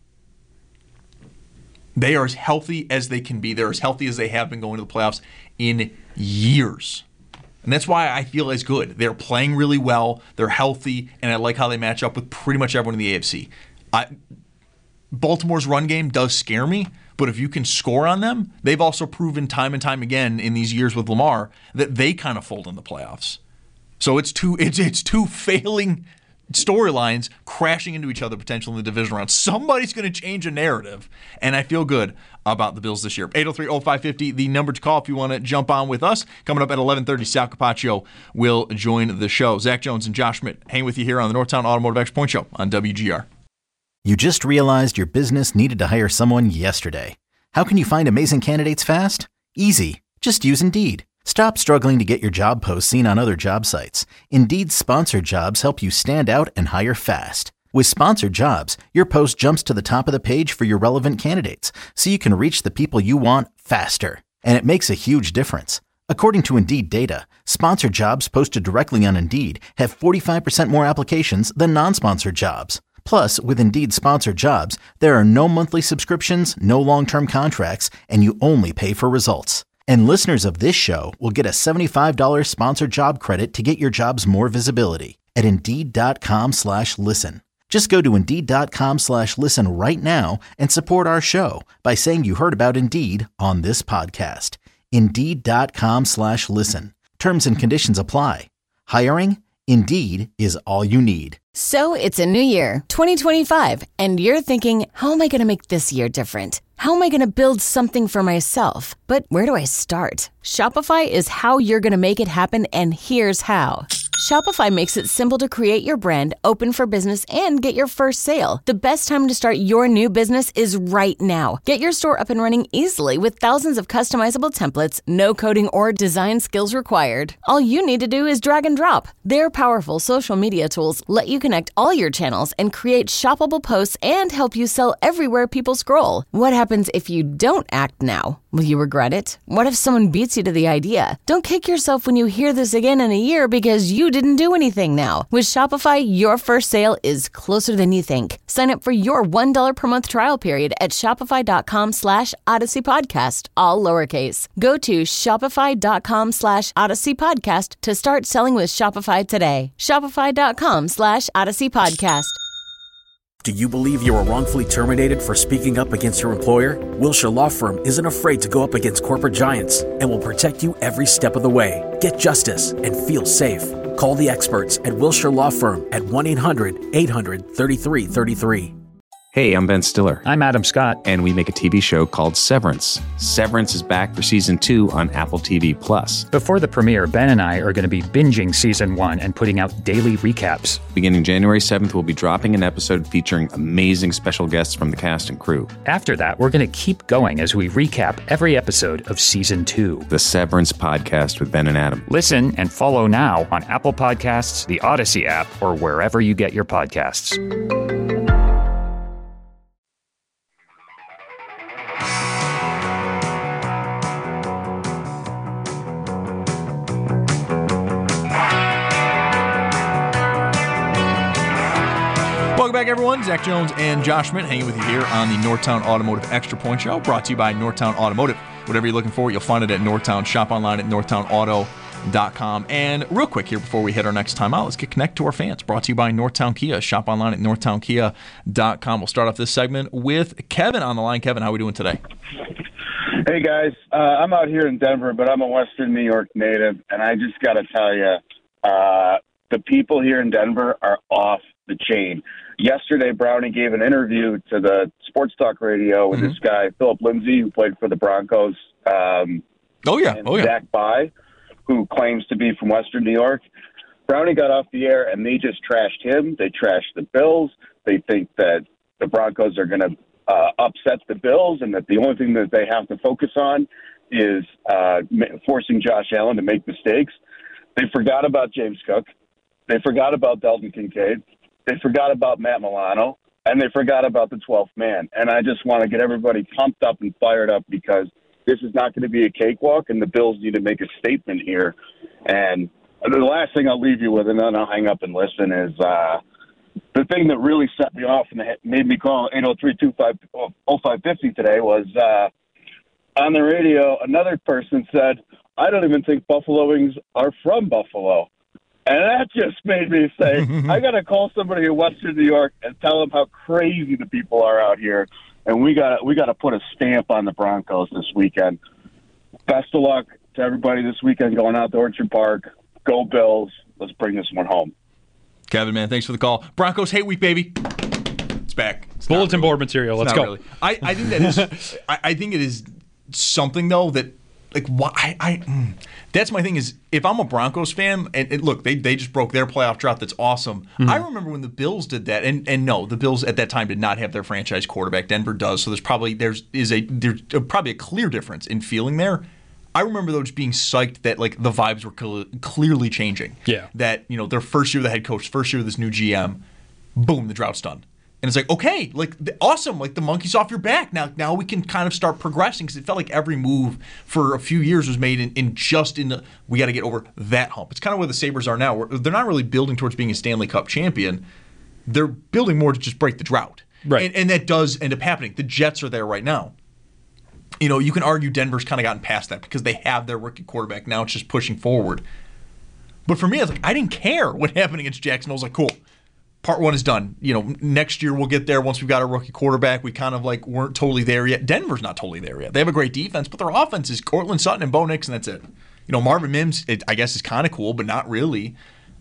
They are as healthy as they can be. They're as healthy as they have been going to the playoffs in years. And that's why I feel as good. They're playing really well. They're healthy. And I like how they match up with pretty much everyone in the A F C. I, Baltimore's run game does scare me. But if you can score on them, they've also proven time and time again in these years with Lamar that they kind of fold in the playoffs. So it's two, it's, it's two failing storylines crashing into each other potentially in the division round. Somebody's going to change a narrative, and I feel good about the Bills this year. eight oh three oh five five oh, the number to call if you want to jump on with us. Coming up at eleven thirty, Sal Capaccio will join the show. Zach Jones and Josh Schmidt hang with you here on the Northtown Automotive Extra Point Show on W G R. You just realized your business needed to hire someone yesterday. How can you find amazing candidates fast? Easy. Just use Indeed. Stop struggling to get your job posts seen on other job sites. Indeed's sponsored jobs help you stand out and hire fast. With sponsored jobs, your post jumps to the top of the page for your relevant candidates, so you can reach the people you want faster. And it makes a huge difference. According to Indeed data, sponsored jobs posted directly on Indeed have forty-five percent more applications than non-sponsored jobs. Plus, with Indeed sponsored jobs, there are no monthly subscriptions, no long-term contracts, and you only pay for results. And listeners of this show will get a seventy-five dollars sponsored job credit to get your jobs more visibility at Indeed.com slash listen. Just go to Indeed.com slash listen right now and support our show by saying you heard about Indeed on this podcast. Indeed.com slash listen. Terms and conditions apply. Hiring? Indeed is all you need. So it's a new year, twenty twenty-five, and you're thinking, how am I going to make this year different? How am I going to build something for myself? But where do I start? Shopify is how you're going to make it happen, and here's how. Shopify makes it simple to create your brand, open for business, and get your first sale. The best time to start your new business is right now. Get your store up and running easily with thousands of customizable templates, no coding or design skills required. All you need to do is drag and drop. Their powerful social media tools let you connect all your channels and create shoppable posts and help you sell everywhere people scroll. What happens if you don't act now? Will you regret it? What if someone beats you to the idea? Don't kick yourself when you hear this again in a year because you didn't do anything now. With Shopify, your first sale is closer than you think. Sign up for your one dollar per month trial period at shopify.com slash Odyssey Podcast, all lowercase. Go to shopify.com slash Odyssey Podcast to start selling with Shopify today. Shopify.com slash Odyssey Podcast. Do you believe you were wrongfully terminated for speaking up against your employer? Wilshire Law Firm isn't afraid to go up against corporate giants and will protect you every step of the way. Get justice and feel safe. Call the experts at Wilshire Law Firm at one eight hundred eight hundred thirty-three thirty-three. Hey, I'm Ben Stiller. I'm Adam Scott. And we make a T V show called Severance. Severance is back for season two on Apple T V Plus. Before the premiere, Ben and I are going to be binging season one and putting out daily recaps. Beginning January seventh, we'll be dropping an episode featuring amazing special guests from the cast and crew. After that, we're going to keep going as we recap every episode of season two. The Severance Podcast with Ben and Adam. Listen and follow now on Apple Podcasts, the Odyssey app, or wherever you get your podcasts. Welcome back, everyone. Zach Jones and Josh Schmidt hanging with you here on the Northtown Automotive Extra Point Show, brought to you by Northtown Automotive. Whatever you're looking for, you'll find it at Northtown. Shop online at northtown auto dot com. And real quick here before we hit our next time out, let's get connected to our fans. Brought to you by Northtown Kia. Shop online at northtown kia dot com. We'll start off this segment with Kevin on the line. Kevin, how are we doing today? Hey, guys. Uh, I'm out here in Denver, but I'm a Western New York native, and I just got to tell you, uh, the people here in Denver are off the chain. Yesterday, Brownie gave an interview to the Sports Talk Radio with mm-hmm. this guy, Philip Lindsay, who played for the Broncos. Um, oh, yeah. Oh, yeah. Zach Bye, who claims to be from Western New York. Brownie got off the air, and they just trashed him. They trashed the Bills. They think that the Broncos are going to uh, upset the Bills and that the only thing that they have to focus on is uh, forcing Josh Allen to make mistakes. They forgot about James Cook. They forgot about Dalton Kincaid. They forgot about Matt Milano, and they forgot about the twelfth man. And I just want to get everybody pumped up and fired up because this is not going to be a cakewalk, and the Bills need to make a statement here. And the last thing I'll leave you with, and then I'll hang up and listen, is uh, the thing that really set me off and made me call eight oh three, two five oh five five oh today was uh, on the radio, another person said, I don't even think Buffalo Wings are from Buffalo. And that just made me say, I got to call somebody in Western New York and tell them how crazy the people are out here. And we got we got to put a stamp on the Broncos this weekend. Best of luck to everybody this weekend going out to Orchard Park. Go Bills. Let's bring this one home. Kevin, man, thanks for the call. Broncos hate week, baby. It's back. It's Bulletin really. board material. Let's it's go. Really. I, I think that is. I, I think it is something though that. Like, why? I, I mm, that's my thing is if I'm a Broncos fan, and, and look, they they just broke their playoff drought. That's awesome. Mm-hmm. I remember when the Bills did that, and and no, the Bills at that time did not have their franchise quarterback. Denver does, so there's probably there's is a there's probably a clear difference in feeling there. I remember though just being psyched that like the vibes were cl- clearly changing. Yeah, that you know their first year of the head coach, first year of this new G M, boom, the drought's done. And it's like, okay, like the, awesome, like the monkey's off your back. Now now we can kind of start progressing because it felt like every move for a few years was made in, in just in the, we got to get over that hump. It's kind of where the Sabres are now. Where they're not really building towards being a Stanley Cup champion. They're building more to just break the drought. Right. And, and that does end up happening. The Jets are there right now. You know, you can argue Denver's kind of gotten past that because they have their rookie quarterback. Now it's just pushing forward. But for me, I was like, I didn't care what happened against Jacksonville. I was like, cool. Part one is done. You know, next year we'll get there once we've got a rookie quarterback. We kind of like weren't totally there yet. Denver's not totally there yet. They have a great defense, but their offense is Cortland Sutton and Bo Nix, and that's it. You know, Marvin Mims, it, I guess, is kind of cool, but not really.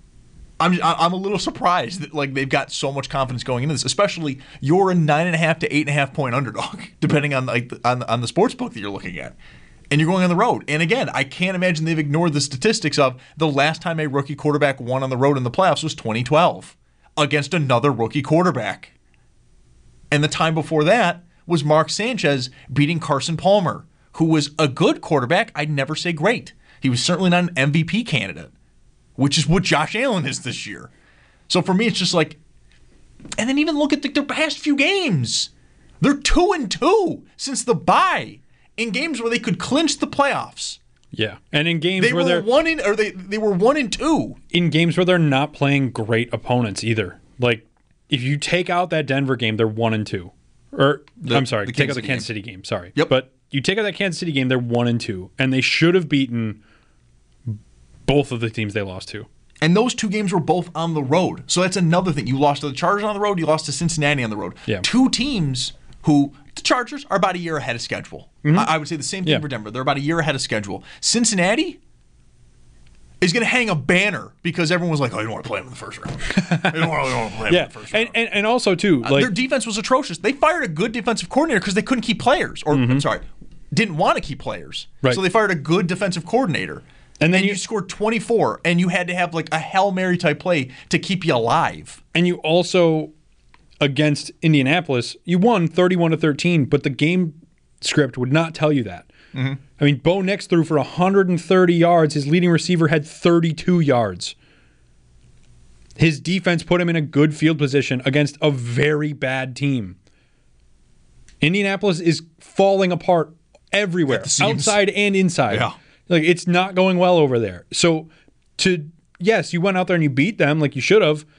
I'm I'm a little surprised that like they've got so much confidence going into this, especially you're a nine and a half to eight and a half point underdog, depending on like on on the sports book that you're looking at. and you're going on the road. And again, I can't imagine they've ignored the statistics of the last time a rookie quarterback won on the road in the playoffs was twenty twelve against another rookie quarterback. And the time before that was Mark Sanchez beating Carson Palmer, who was a good quarterback. I'd never say great. He was certainly not an M V P candidate, which is what Josh Allen is this year. So for me, it's just like, and then even look at the, their past few games. They're two and two since the bye in games where they could clinch the playoffs. Yeah, and in games they where were they're one in, or they they were one and two in games where they're not playing great opponents either. Like if you take out that Denver game, they're one and two. Or The- I'm sorry, the take Kansas out the City Kansas game. City game. Sorry, Yep. But you take out that Kansas City game, they're one and two, and they should have beaten both of the teams they lost to. And those two games were both on the road. So that's another thing. You lost to the Chargers on the road. You lost to Cincinnati on the road. Yeah. Two teams who, the Chargers are about a year ahead of schedule. Mhm. I, I would say the same thing Yeah. for Denver. They're about a year ahead of schedule. Cincinnati is going to hang a banner because everyone was like, oh, you don't want to play them in the first round. You don't want, you don't want to play them Yeah, in the first and, and and also too, Uh, like their defense was atrocious. They fired a good defensive coordinator because they couldn't keep players. Or, I'm sorry, didn't want to keep players. Right. So they fired a good defensive coordinator. And then you, you- scored twenty-four, and you had to have like a Hail Mary type play to keep you alive. And you also, against Indianapolis, you won thirty-one to thirteen, but the game script would not tell you that. Mhm. I mean, Bo Nix threw for one hundred thirty yards. His leading receiver had thirty-two yards. His defense put him in a good field position against a very bad team. Indianapolis is falling apart everywhere, seams. outside and inside. Yeah. Like, it's not going well over there. So, to yes, you went out there and you beat them like you should have,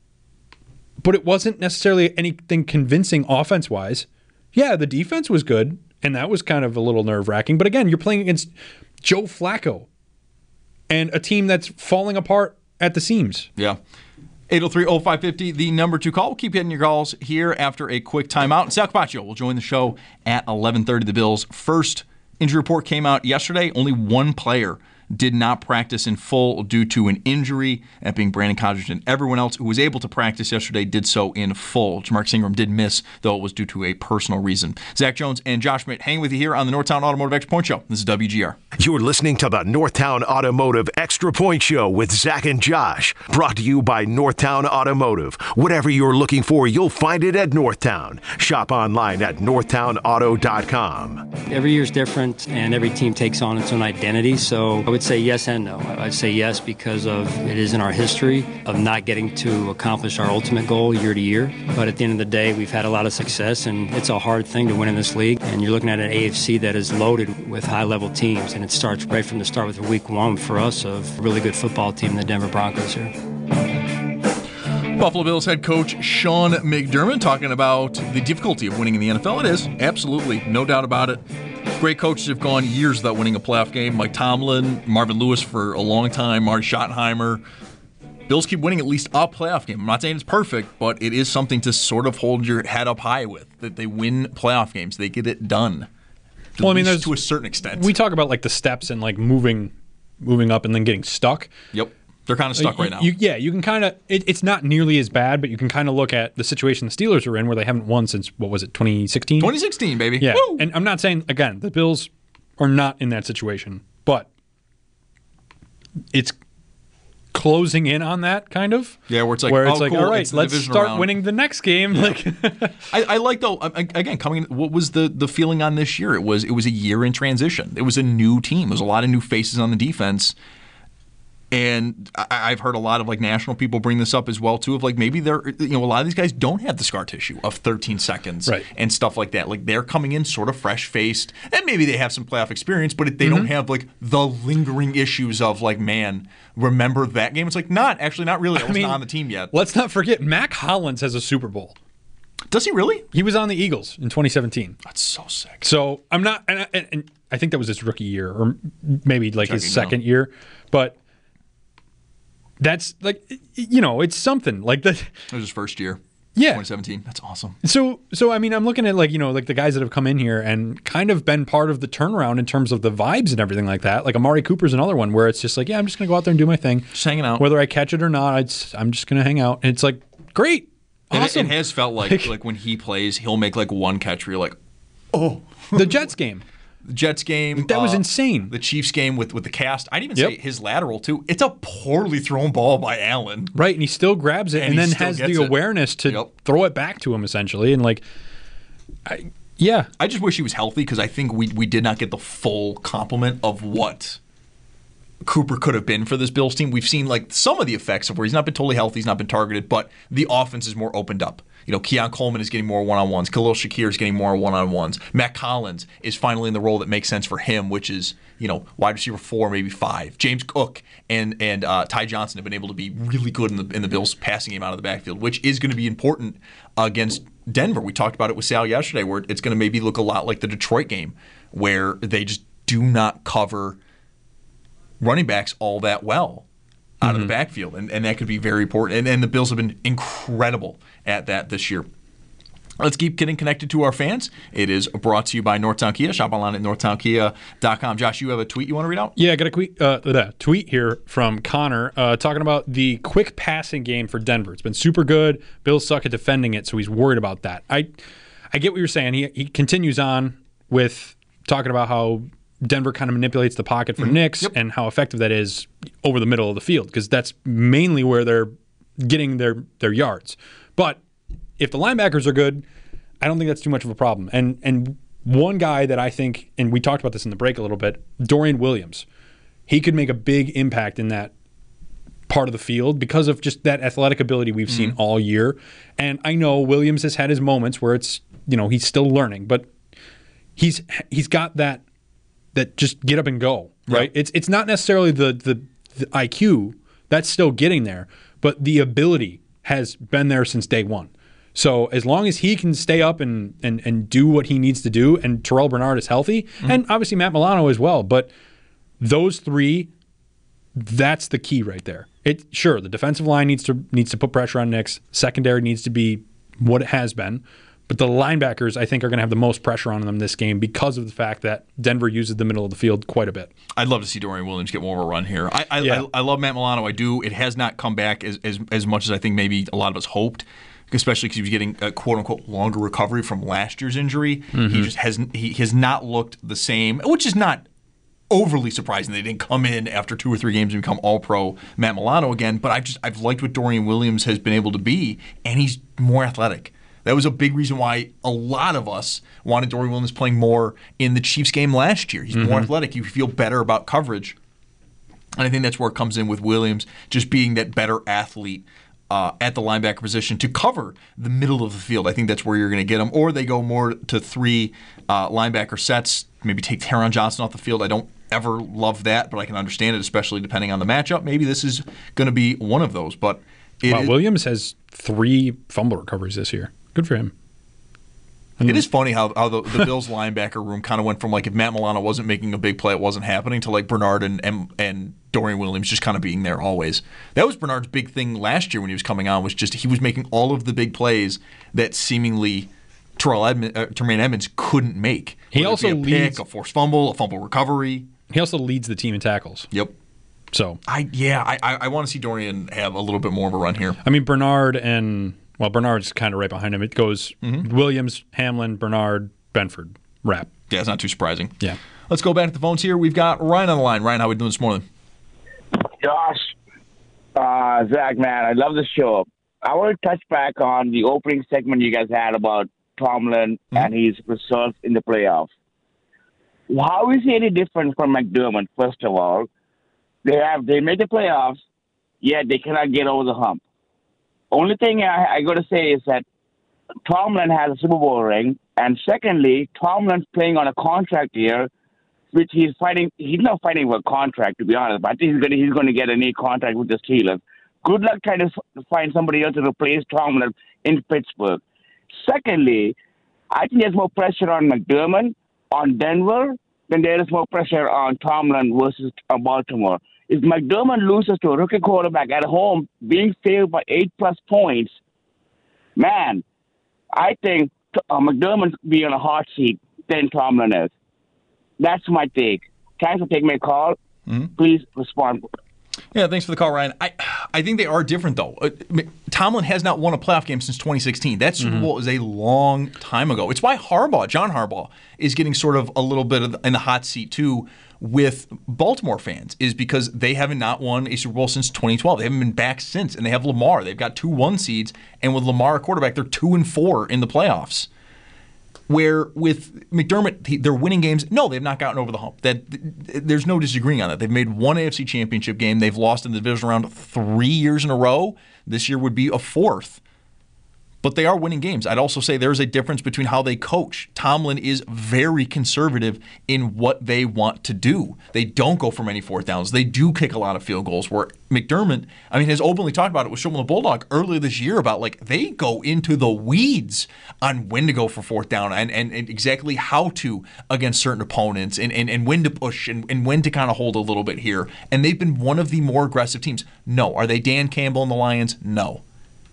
but it wasn't necessarily anything convincing offense-wise. Yeah, the defense was good, and that was kind of a little nerve-wracking. But again, you're playing against Joe Flacco and a team that's falling apart at the seams. Yeah. eight oh three oh five five oh, the number two call. We'll keep getting your calls here after a quick timeout. Sal Capaccio will join the show at eleven thirty. The Bills' first injury report came out yesterday. Only one player did not practice in full due to an injury, that being Brandon Codrington. Everyone else who was able to practice yesterday did so in full. Jamarcus Ingram did miss, though it was due to a personal reason. Zach Jones and Josh Schmidt hanging with you here on the Northtown Automotive Extra Point Show. This is W G R. You're listening to the Northtown Automotive Extra Point Show with Zach and Josh. Brought to you by Northtown Automotive. Whatever you're looking for, you'll find it at Northtown. Shop online at northtown auto dot com. Every year's different, and every team takes on its own identity. So I would say yes and no. I'd say yes because of it is in our history of not getting to accomplish our ultimate goal year to year. But at the end of the day, we've had a lot of success, and it's a hard thing to win in this league. And you're looking at an A F C that is loaded with high-level teams, and it starts right from the start with week one for us of a really good football team, the Denver Broncos here. Buffalo Bills head coach Sean McDermott talking about the difficulty of winning in the N F L. It is, absolutely, no doubt about it. Great coaches have gone years without winning a playoff game. Mike Tomlin, Marvin Lewis for a long time, Marty Schottenheimer. Bills keep winning at least a playoff game. I'm not saying it's perfect, but it is something to sort of hold your head up high with, that they win playoff games. They get it done. At Well, I mean, least there's- to a certain extent. We talk about like the steps and like moving, moving up and then getting stuck. Yep. They're kind of stuck You- right now. you- yeah, you can kind of. It, it's not nearly as bad, but you can kind of look at the situation the Steelers are in, where they haven't won since what was it, twenty sixteen? twenty sixteen, baby. Yeah, Woo! and I'm not saying again the Bills are not in that situation, but it's closing in on that kind of. Yeah, where it's like, where it's oh, like, cool, all right, it's the let's division start round. winning the next game. Like, I, I like though. um, Again, coming. in- What was the the feeling on this year? It was it was a year in transition. It was a new team. There was a lot of new faces on the defense, and I, I've heard a lot of like national people bring this up as well too. Of like maybe they're you know a lot of these guys don't have the scar tissue of thirteen seconds Right. and stuff like that. Like they're coming in sort of fresh faced, and maybe they have some playoff experience, but they don't have like the lingering issues of like man, remember that game? It's like not actually not really. I was mean, not on the team yet. let's not forget Mac Hollins has a Super Bowl. Does he really? He was on the Eagles in twenty seventeen. That's so sick. So I'm not, and, and, and I think that was his rookie year, or maybe like his Checking second now. year. But that's like, you know, it's something like that. It was his first year. Yeah. twenty seventeen. That's awesome. So, so I mean, I'm looking at like, you know, like the guys that have come in here and kind of been part of the turnaround in terms of the vibes and everything like that. Like Amari Cooper's another one where it's just like, yeah, I'm just going to go out there and do my thing. Just hanging out. Whether I catch it or not, I'd, I'm just going to hang out. And it's like, great. And Awesome. It, it has felt like Like- like when he plays, he'll make like one catch where you're like, oh. The Jets game. The Jets game. That was uh, insane. The Chiefs game with, with the cast. I'd even Yep. say his lateral, too. It's a poorly thrown ball by Allen. Right, and he still grabs it And and, he then still has gets the it. awareness to Yep. throw it back to him, essentially. And, like, I, yeah. I just wish he was healthy because I think we, we did not get the full complement of what Cooper could have been for this Bills team. We've seen, like, some of the effects of where he's not been totally healthy, he's not been targeted, but the offense is more opened up. You know, Keon Coleman is getting more one-on-ones. Khalil Shakir is getting more one-on-ones. Matt Collins is finally in the role that makes sense for him, which is, you know, wide receiver four, maybe five. James Cook and and uh, Ty Johnson have been able to be really good in the in the Bills' passing game out of the backfield, which is going to be important against Denver. We talked about it with Sal yesterday, where it's going to maybe look a lot like the Detroit game, where they just do not cover running backs all that well out of the backfield, and, and that could be very important. And, and the Bills have been incredible at that this year. Let's keep getting connected to our fans. It is brought to you by Northtown Kia. Shop online at northtown kia dot com. Josh, you have a tweet you want to read out? Yeah, I got a tweet, uh, uh, tweet here from Connor uh, talking about the quick passing game for Denver. It's been super good. Bills suck at defending it, so he's worried about that. I I get what you're saying. He, he continues on with talking about how Denver kind of manipulates the pocket for mm-hmm. Knicks yep. and how effective that is over the middle of the field, because that's mainly where they're getting their, their yards. But if the linebackers are good, I don't think that's too much of a problem. And and one guy that I think, and we talked about this in the break a little bit, Dorian Williams, he could make a big impact in that part of the field because of just that athletic ability we've mm-hmm. seen all year. And I know Williams has had his moments where it's, you know, he's still learning, but he's he's got that that just get up and go, right? Yeah. It's it's not necessarily the, the the I Q, that's still getting there, but the ability has been there since day one. So as long as he can stay up and and, and do what he needs to do, and Terrell Bernard is healthy, mm-hmm. and obviously Matt Milano as well, but those three, that's the key right there. It sure, the defensive line needs to needs to put pressure on Knicks. Secondary needs to be what it has been. But the linebackers, I think, are going to have the most pressure on them this game because of the fact that Denver uses the middle of the field quite a bit. I'd love to see Dorian Williams get more of a run here. I I, Yeah. I, I love Matt Milano. I do. It has not come back as, as, as much as I think maybe a lot of us hoped, especially because he was getting a quote-unquote longer recovery from last year's injury. Mhm. He just hasn't. He has not looked the same, which is not overly surprising. They didn't come in after two or three games and become all-pro Matt Milano again. But I've just I've liked what Dorian Williams has been able to be, and he's more athletic. That was a big reason why a lot of us wanted Dorian Williams playing more in the Chiefs game last year. He's Mm-hmm. more athletic. You feel better about coverage. And I think that's where it comes in with Williams, just being that better athlete uh, at the linebacker position to cover the middle of the field. I think that's where you're going to get them. Or they go more to three uh, linebacker sets, maybe take Taron Johnson off the field. I don't ever love that, but I can understand it, especially depending on the matchup. Maybe this is going to be one of those. But it Wow, is- Williams has three fumble recoveries this year. Good for him. It is funny how, how the, the Bills linebacker room kind of went from like if Matt Milano wasn't making a big play, it wasn't happening, to like Bernard and, and and Dorian Williams just kind of being there always. That was Bernard's big thing last year when he was coming on, was just he was making all of the big plays that seemingly Terrell Edmond, uh, Tremaine Edmonds couldn't make. He Whether it also be a leads- pick, a forced fumble, a fumble recovery. He also leads the team in tackles. Yep. So I yeah, I I, I want to see Dorian have a little bit more of a run here. I mean, Bernard and, well, Bernard's kind of right behind him. It goes Mm-hmm. Williams, Hamlin, Bernard, Benford, wrap. Yeah, it's not too surprising. Yeah. Let's go back to the phones here. We've got Ryan on the line. Ryan, how are we doing this morning? Josh, uh, Zach, man, I love the show. I want to touch back on the opening segment you guys had about Tomlin Mm-hmm. and his results in the playoffs. How is he any different from McDermott, first of all? They have they made the playoffs, yet they cannot get over the hump. Only thing I, I got to say is that Tomlin has a Super Bowl ring, and secondly, Tomlin's playing on a contract year, which he's fighting. He's not fighting for a contract, to be honest. But I think he's going to he's going to get a new contract with the Steelers. Good luck trying to f- find somebody else to replace Tomlin in Pittsburgh. Secondly, I think there's more pressure on McDermott, on Denver, than there is more pressure on Tomlin versus uh, Baltimore. If McDermott loses to a rookie quarterback at home, being favored by eight plus points, man, I think uh, McDermott be on a hot seat than Tomlin is. That's my take. Thanks for taking my call. Mm-hmm. Please respond. Yeah, thanks for the call, Ryan. I I think they are different, though. Uh, Tomlin has not won a playoff game since twenty sixteen. That Super mm-hmm. Bowl is a long time ago. It's why Harbaugh, John Harbaugh, is getting sort of a little bit of in the hot seat, too, with Baltimore fans, is because they haven't not won a Super Bowl since twenty twelve. They haven't been back since, and they have Lamar. They've got two one seeds, and with Lamar a quarterback, they're two and four in the playoffs. Where with McDermott, they're winning games. No, they've not gotten over the hump. That there's no disagreeing on that. They've made one A F C Championship game. They've lost in the division round three years in a row. This year would be a fourth. But they are winning games. I'd also say there's a difference between how they coach. Tomlin is very conservative in what they want to do. They don't go for many fourth downs. They do kick a lot of field goals. Where McDermott, I mean, has openly talked about it with Showman the Bulldog earlier this year about, like, they go into the weeds on when to go for fourth down and, and, and exactly how to against certain opponents and, and, and when to push and, and when to kind of hold a little bit here. And they've been one of the more aggressive teams. No. Are they Dan Campbell and the Lions? No.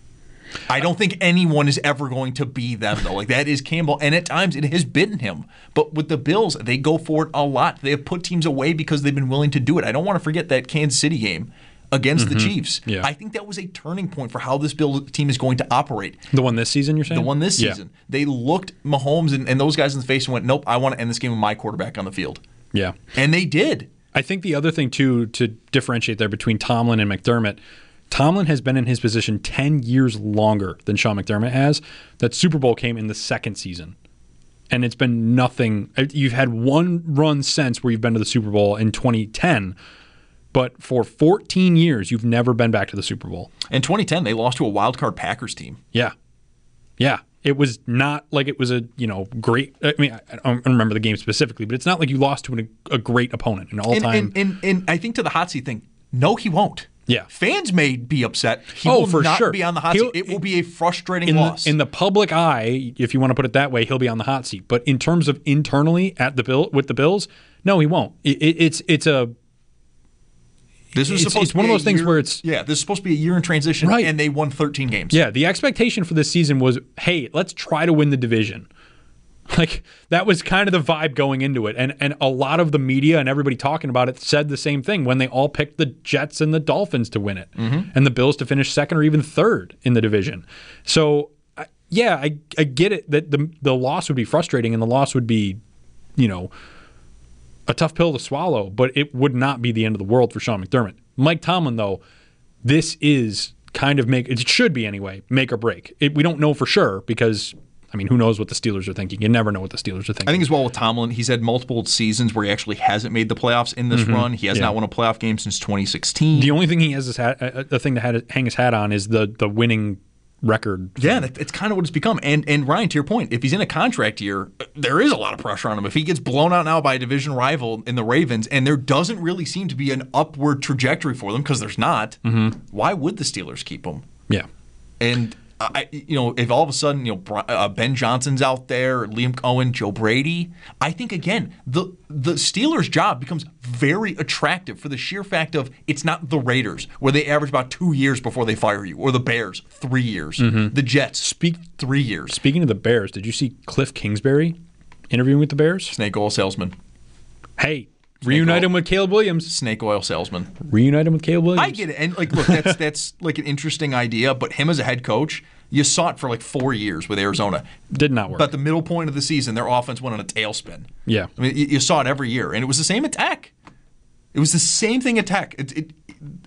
I don't think anyone is ever going to be them, though. Like, that is Campbell, and at times it has bitten him. But with the Bills, they go for it a lot. They have put teams away because they've been willing to do it. I don't want to forget that Kansas City game against mm-hmm. the Chiefs. Yeah. I think that was a turning point for how this Bills team is going to operate. The one this season, you're saying? The one this yeah. season. They looked Mahomes and, and those guys in the face and went, nope, I want to end this game with my quarterback on the field. Yeah. And they did. I think the other thing, too, to differentiate there between Tomlin and McDermott, Tomlin has been in his position ten years longer than Sean McDermott has. That Super Bowl came in the second season. And it's been nothing. You've had one run since where you've been to the Super Bowl in twenty ten. But for fourteen years, you've never been back to the Super Bowl. In twenty ten, they lost to a wild card Packers team. Yeah. Yeah. It was not like it was a, you know, great. I mean, I don't remember the game specifically, but it's not like you lost to an, a great opponent, an all-time. And, and, and, and I think to the hot seat thing, no, he won't. Yeah. Fans may be upset. He oh, will for not sure. be on the hot he'll, seat. It will be a frustrating in loss. The, in the public eye, if you want to put it that way, he'll be on the hot seat. But in terms of internally at the bill with the Bills, no, he won't. It, it, it's it's a. This was it's, supposed it's to be one of those things year, where it's yeah. This is supposed to be a year in transition, right. and they won thirteen games. Yeah, the expectation for this season was, hey, let's try to win the division. Like, that was kind of the vibe going into it. And and a lot of the media and everybody talking about it said the same thing when they all picked the Jets and the Dolphins to win it mm-hmm. and the Bills to finish second or even third in the division. So, yeah, I, I get it that the the loss would be frustrating and the loss would be, you know, a tough pill to swallow, but it would not be the end of the world for Sean McDermott. Mike Tomlin, though, this is kind of make – it should be anyway, make or break. It, we don't know for sure because – I mean, who knows what the Steelers are thinking? You never know what the Steelers are thinking. I think as well with Tomlin, he's had multiple seasons where he actually hasn't made the playoffs in this mm-hmm. run. He has yeah. not won a playoff game since twenty sixteen. The only thing he has his hat, a thing to had, hang his hat on is the the winning record. Yeah, that, it's kind of what it's become. And and Ryan, to your point, if he's in a contract year, there is a lot of pressure on him. If he gets blown out now by a division rival in the Ravens, and there doesn't really seem to be an upward trajectory for them because there's not, mm-hmm. why would the Steelers keep him? Yeah, and. I, you know, if all of a sudden, you know, uh, Ben Johnson's out there, Liam Cohen, Joe Brady, I think again the the Steelers' job becomes very attractive for the sheer fact of it's not the Raiders where they average about two years before they fire you, or the Bears three years, mm-hmm. the Jets speak three years. Speaking of the Bears, did you see Cliff Kingsbury interviewing with the Bears? Snake oil salesman. Hey. Snake Reunite oil. him with Caleb Williams. Snake oil salesman. Reunite him with Caleb Williams. I get it. And like, look, that's that's like an interesting idea, but him as a head coach, you saw it for like four years with Arizona. Did not work. But the middle point of the season, their offense went on a tailspin. Yeah. I mean, you, you saw it every year. And it was the same at Tech. It was the same thing at Tech. It, it,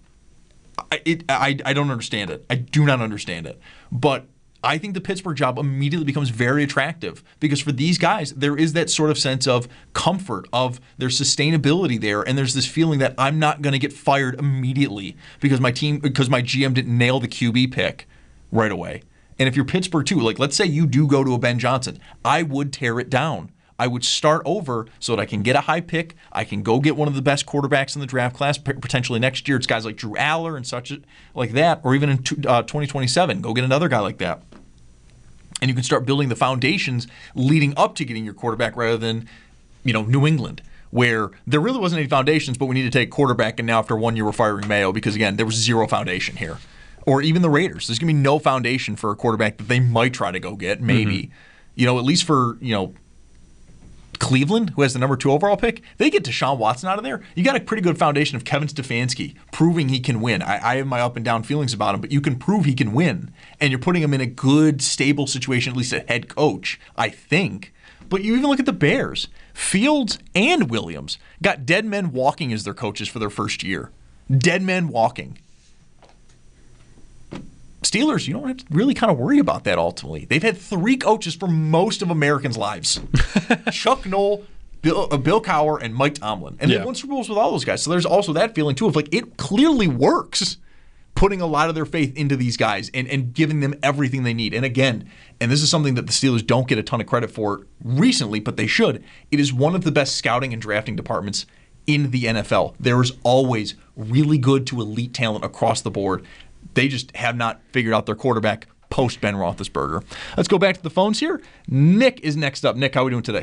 it, it, I, I don't understand it. I do not understand it. But I think the Pittsburgh job immediately becomes very attractive because for these guys, there is that sort of sense of comfort, of their sustainability there, and there's this feeling that I'm not going to get fired immediately because my team, because my G M didn't nail the Q B pick right away. And if you're Pittsburgh too, like let's say you do go to a Ben Johnson, I would tear it down. I would start over so that I can get a high pick. I can go get one of the best quarterbacks in the draft class, potentially next year. It's guys like Drew Aller and such like that, or even in twenty twenty-seven, go get another guy like that. And you can start building the foundations leading up to getting your quarterback rather than, you know, New England, where there really wasn't any foundations, but we need to take quarterback, and now after one year we're firing Mayo because, again, there was zero foundation here. Or even the Raiders. There's going to be no foundation for a quarterback that they might try to go get, maybe. Mm-hmm. You know, at least for, you know, Cleveland, who has the number two overall pick, they get Deshaun Watson out of there. You got a pretty good foundation of Kevin Stefanski proving he can win. I, I have my up and down feelings about him, but you can prove he can win. And you're putting him in a good, stable situation, at least a head coach, I think. But you even look at the Bears. Fields and Williams got dead men walking as their coaches for their first year. Dead men walking. Steelers, you don't have to really kind of worry about that ultimately. They've had three coaches for most of Americans' lives. Chuck Noll, Bill, uh, Bill Cowher, and Mike Tomlin. And yeah. they've won Super Bowls with all those guys. So there's also that feeling, too, of like it clearly works putting a lot of their faith into these guys and, and giving them everything they need. And again, and this is something that the Steelers don't get a ton of credit for recently, but they should. It is one of the best scouting and drafting departments in the N F L. There is always really good to elite talent across the board. They just have not figured out their quarterback post Ben Roethlisberger. Let's go back to the phones here. Nick is next up. Nick, how are we doing today?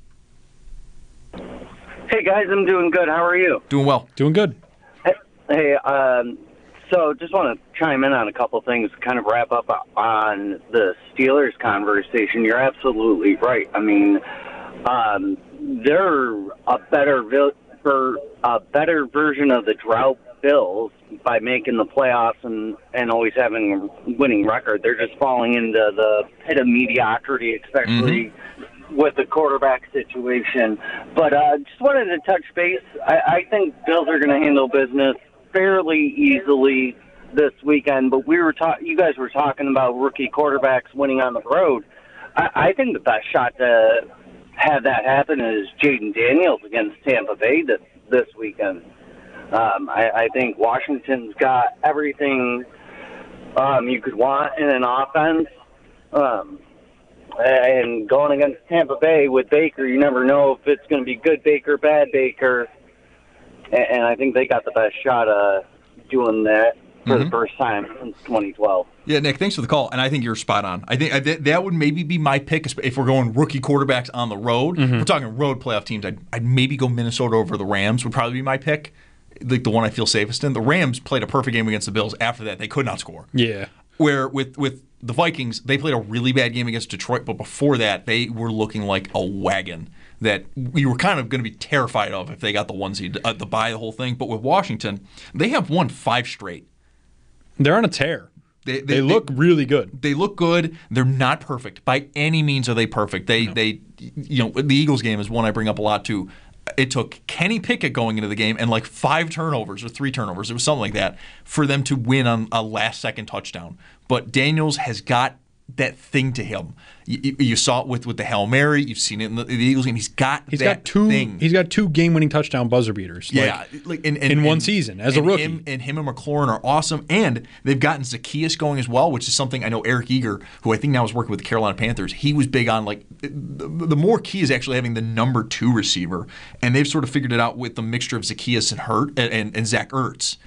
Hey, guys, I'm doing good. How are you? Doing well. Doing good. Hey, hey um, so just want to chime in on a couple things, kind of wrap up on the Steelers conversation. You're absolutely right. I mean, um, they're a better, for a better version of the drought Bills by making the playoffs and, and always having a winning record. They're just falling into the pit of mediocrity, especially mm-hmm. with the quarterback situation. But uh, just wanted to touch base. I, I think Bills are going to handle business fairly easily this weekend. But we were ta- you guys were talking about rookie quarterbacks winning on the road. I, I think the best shot to have that happen is Jaden Daniels against Tampa Bay this, this weekend. Um, I, I think Washington's got everything um, you could want in an offense. Um, and going against Tampa Bay with Baker, you never know if it's going to be good Baker, bad Baker. And, and I think they got the best shot of doing that for mm-hmm. the first time since twenty twelve. Yeah, Nick, thanks for the call, and I think you're spot on. I think I, th- that would maybe be my pick if we're going rookie quarterbacks on the road. Mm-hmm. If we're talking road playoff teams, I'd, I'd maybe go Minnesota over the Rams would probably be my pick. Like the one I feel safest in. The Rams played a perfect game against the Bills. After that, they could not score. Yeah. Where with, with the Vikings, they played a really bad game against Detroit, but before that, they were looking like a wagon that we were kind of going to be terrified of if they got the one seed, uh, the bye, the whole thing. But with Washington, they have won five straight. They're on a tear. They, they, they look they, really good. They look good. They're not perfect. By any means are they perfect. They, no. they, you know, the Eagles game is one I bring up a lot too. It took Kenny Pickett going into the game and like five turnovers or three turnovers, it was something like that, for them to win on a last-second touchdown. But Daniels has got that thing to him. You, you saw it with, with the Hail Mary. You've seen it in the, the Eagles game. He's got he's that got two, thing. He's got two game-winning touchdown buzzer beaters. Yeah, like, like, and, and, in one and, season as and a rookie. Him, and him and McLaurin are awesome. And they've gotten Zacchaeus going as well, which is something I know Eric Eager, who I think now is working with the Carolina Panthers, he was big on. Like the, the more key is actually having the number two receiver, and they've sort of figured it out with the mixture of Zacchaeus and Hurt and, and, and Zach Ertz.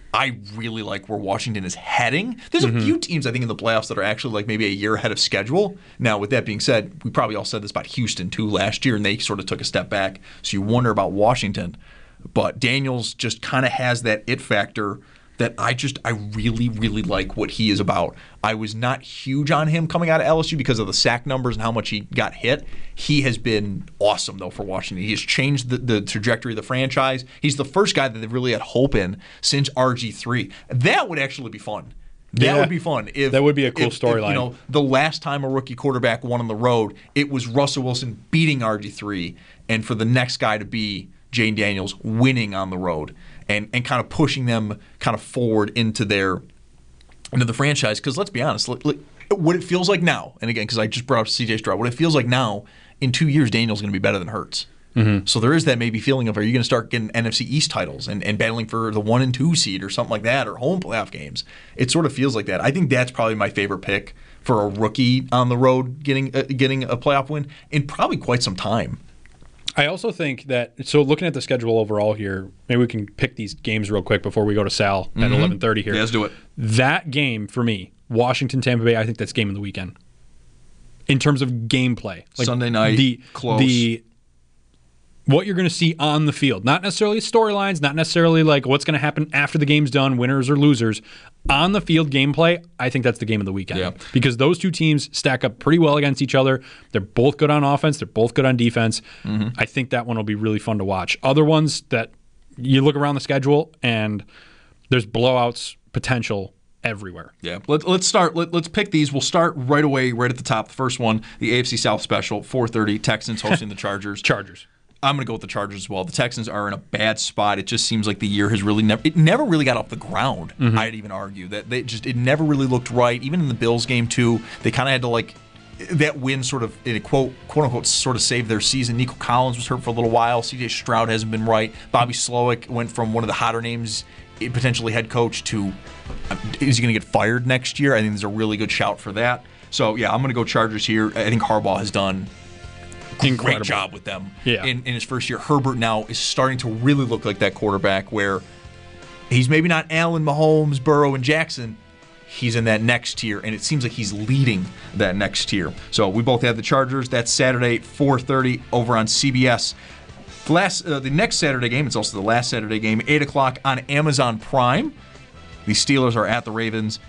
I really like where Washington is heading. There's a mm-hmm. few teams, I think, in the playoffs that are actually like maybe a year ahead of schedule. Now, with that being said, we probably all said this about Houston, too, last year, and they sort of took a step back. So you wonder about Washington. But Daniels just kind of has that it factor that I just, I really, really like what he is about. I was not huge on him coming out of L S U because of the sack numbers and how much he got hit. He has been awesome, though, for Washington. He has changed the, the trajectory of the franchise. He's the first guy that they've really had hope in since R G three. That would actually be fun. That yeah, would be fun. If that would be a cool storyline. You know, the last time a rookie quarterback won on the road, it was Russell Wilson beating R G three, and for the next guy to be Jane Daniels winning on the road. And, and kind of pushing them kind of forward into their into the franchise. Because let's be honest, look, look, what it feels like now, and again, because I just brought up C J Stroud, what it feels like now, in two years, Daniel's going to be better than Hurts. Mm-hmm. So there is that maybe feeling of, are you going to start getting N F C East titles and, and battling for the one and two seed or something like that, or home playoff games? It sort of feels like that. I think that's probably my favorite pick for a rookie on the road getting uh, getting a playoff win in probably quite some time. I also think that, so looking at the schedule overall here, maybe we can pick these games real quick before we go to Sal at mm-hmm. eleven thirty here. Yeah, let's do it. That game, for me, Washington, Tampa Bay, I think that's game of the weekend. In terms of gameplay. Like Sunday night, the, close. The what you're going to see on the field. Not necessarily storylines, not necessarily like what's going to happen after the game's done, winners or losers. On the field gameplay, I think that's the game of the weekend. Yeah. Because those two teams stack up pretty well against each other. They're both good on offense. They're both good on defense. Mm-hmm. I think that one will be really fun to watch. Other ones that you look around the schedule and there's blowouts potential everywhere. Yeah, Let, let's start. Let, let's pick these. We'll start right away, right at the top. The first one, the A F C South Special, four thirty, Texans hosting the Chargers. Chargers. I'm going to go with the Chargers as well. The Texans are in a bad spot. It just seems like the year has really never, it never really got off the ground. Mm-hmm. I'd even argue that they just, it never really looked right. Even in the Bills game too, they kind of had to like, that win sort of, in a quote, quote unquote, sort of saved their season. Nico Collins was hurt for a little while. C J Stroud hasn't been right. Bobby Slowick went from one of the hotter names, potentially head coach, to is he going to get fired next year? I think there's a really good shout for that. So yeah, I'm going to go Chargers here. I think Harbaugh has done Incredible. Great job with them yeah. in, in his first year. Herbert now is starting to really look like that quarterback where he's maybe not Allen, Mahomes, Burrow, and Jackson. He's in that next tier, and it seems like he's leading that next tier. So we both have the Chargers. That's Saturday, four thirty over on C B S. The, last, uh, the next Saturday game, it's also the last Saturday game, eight o'clock on Amazon Prime. The Steelers are at the Ravens.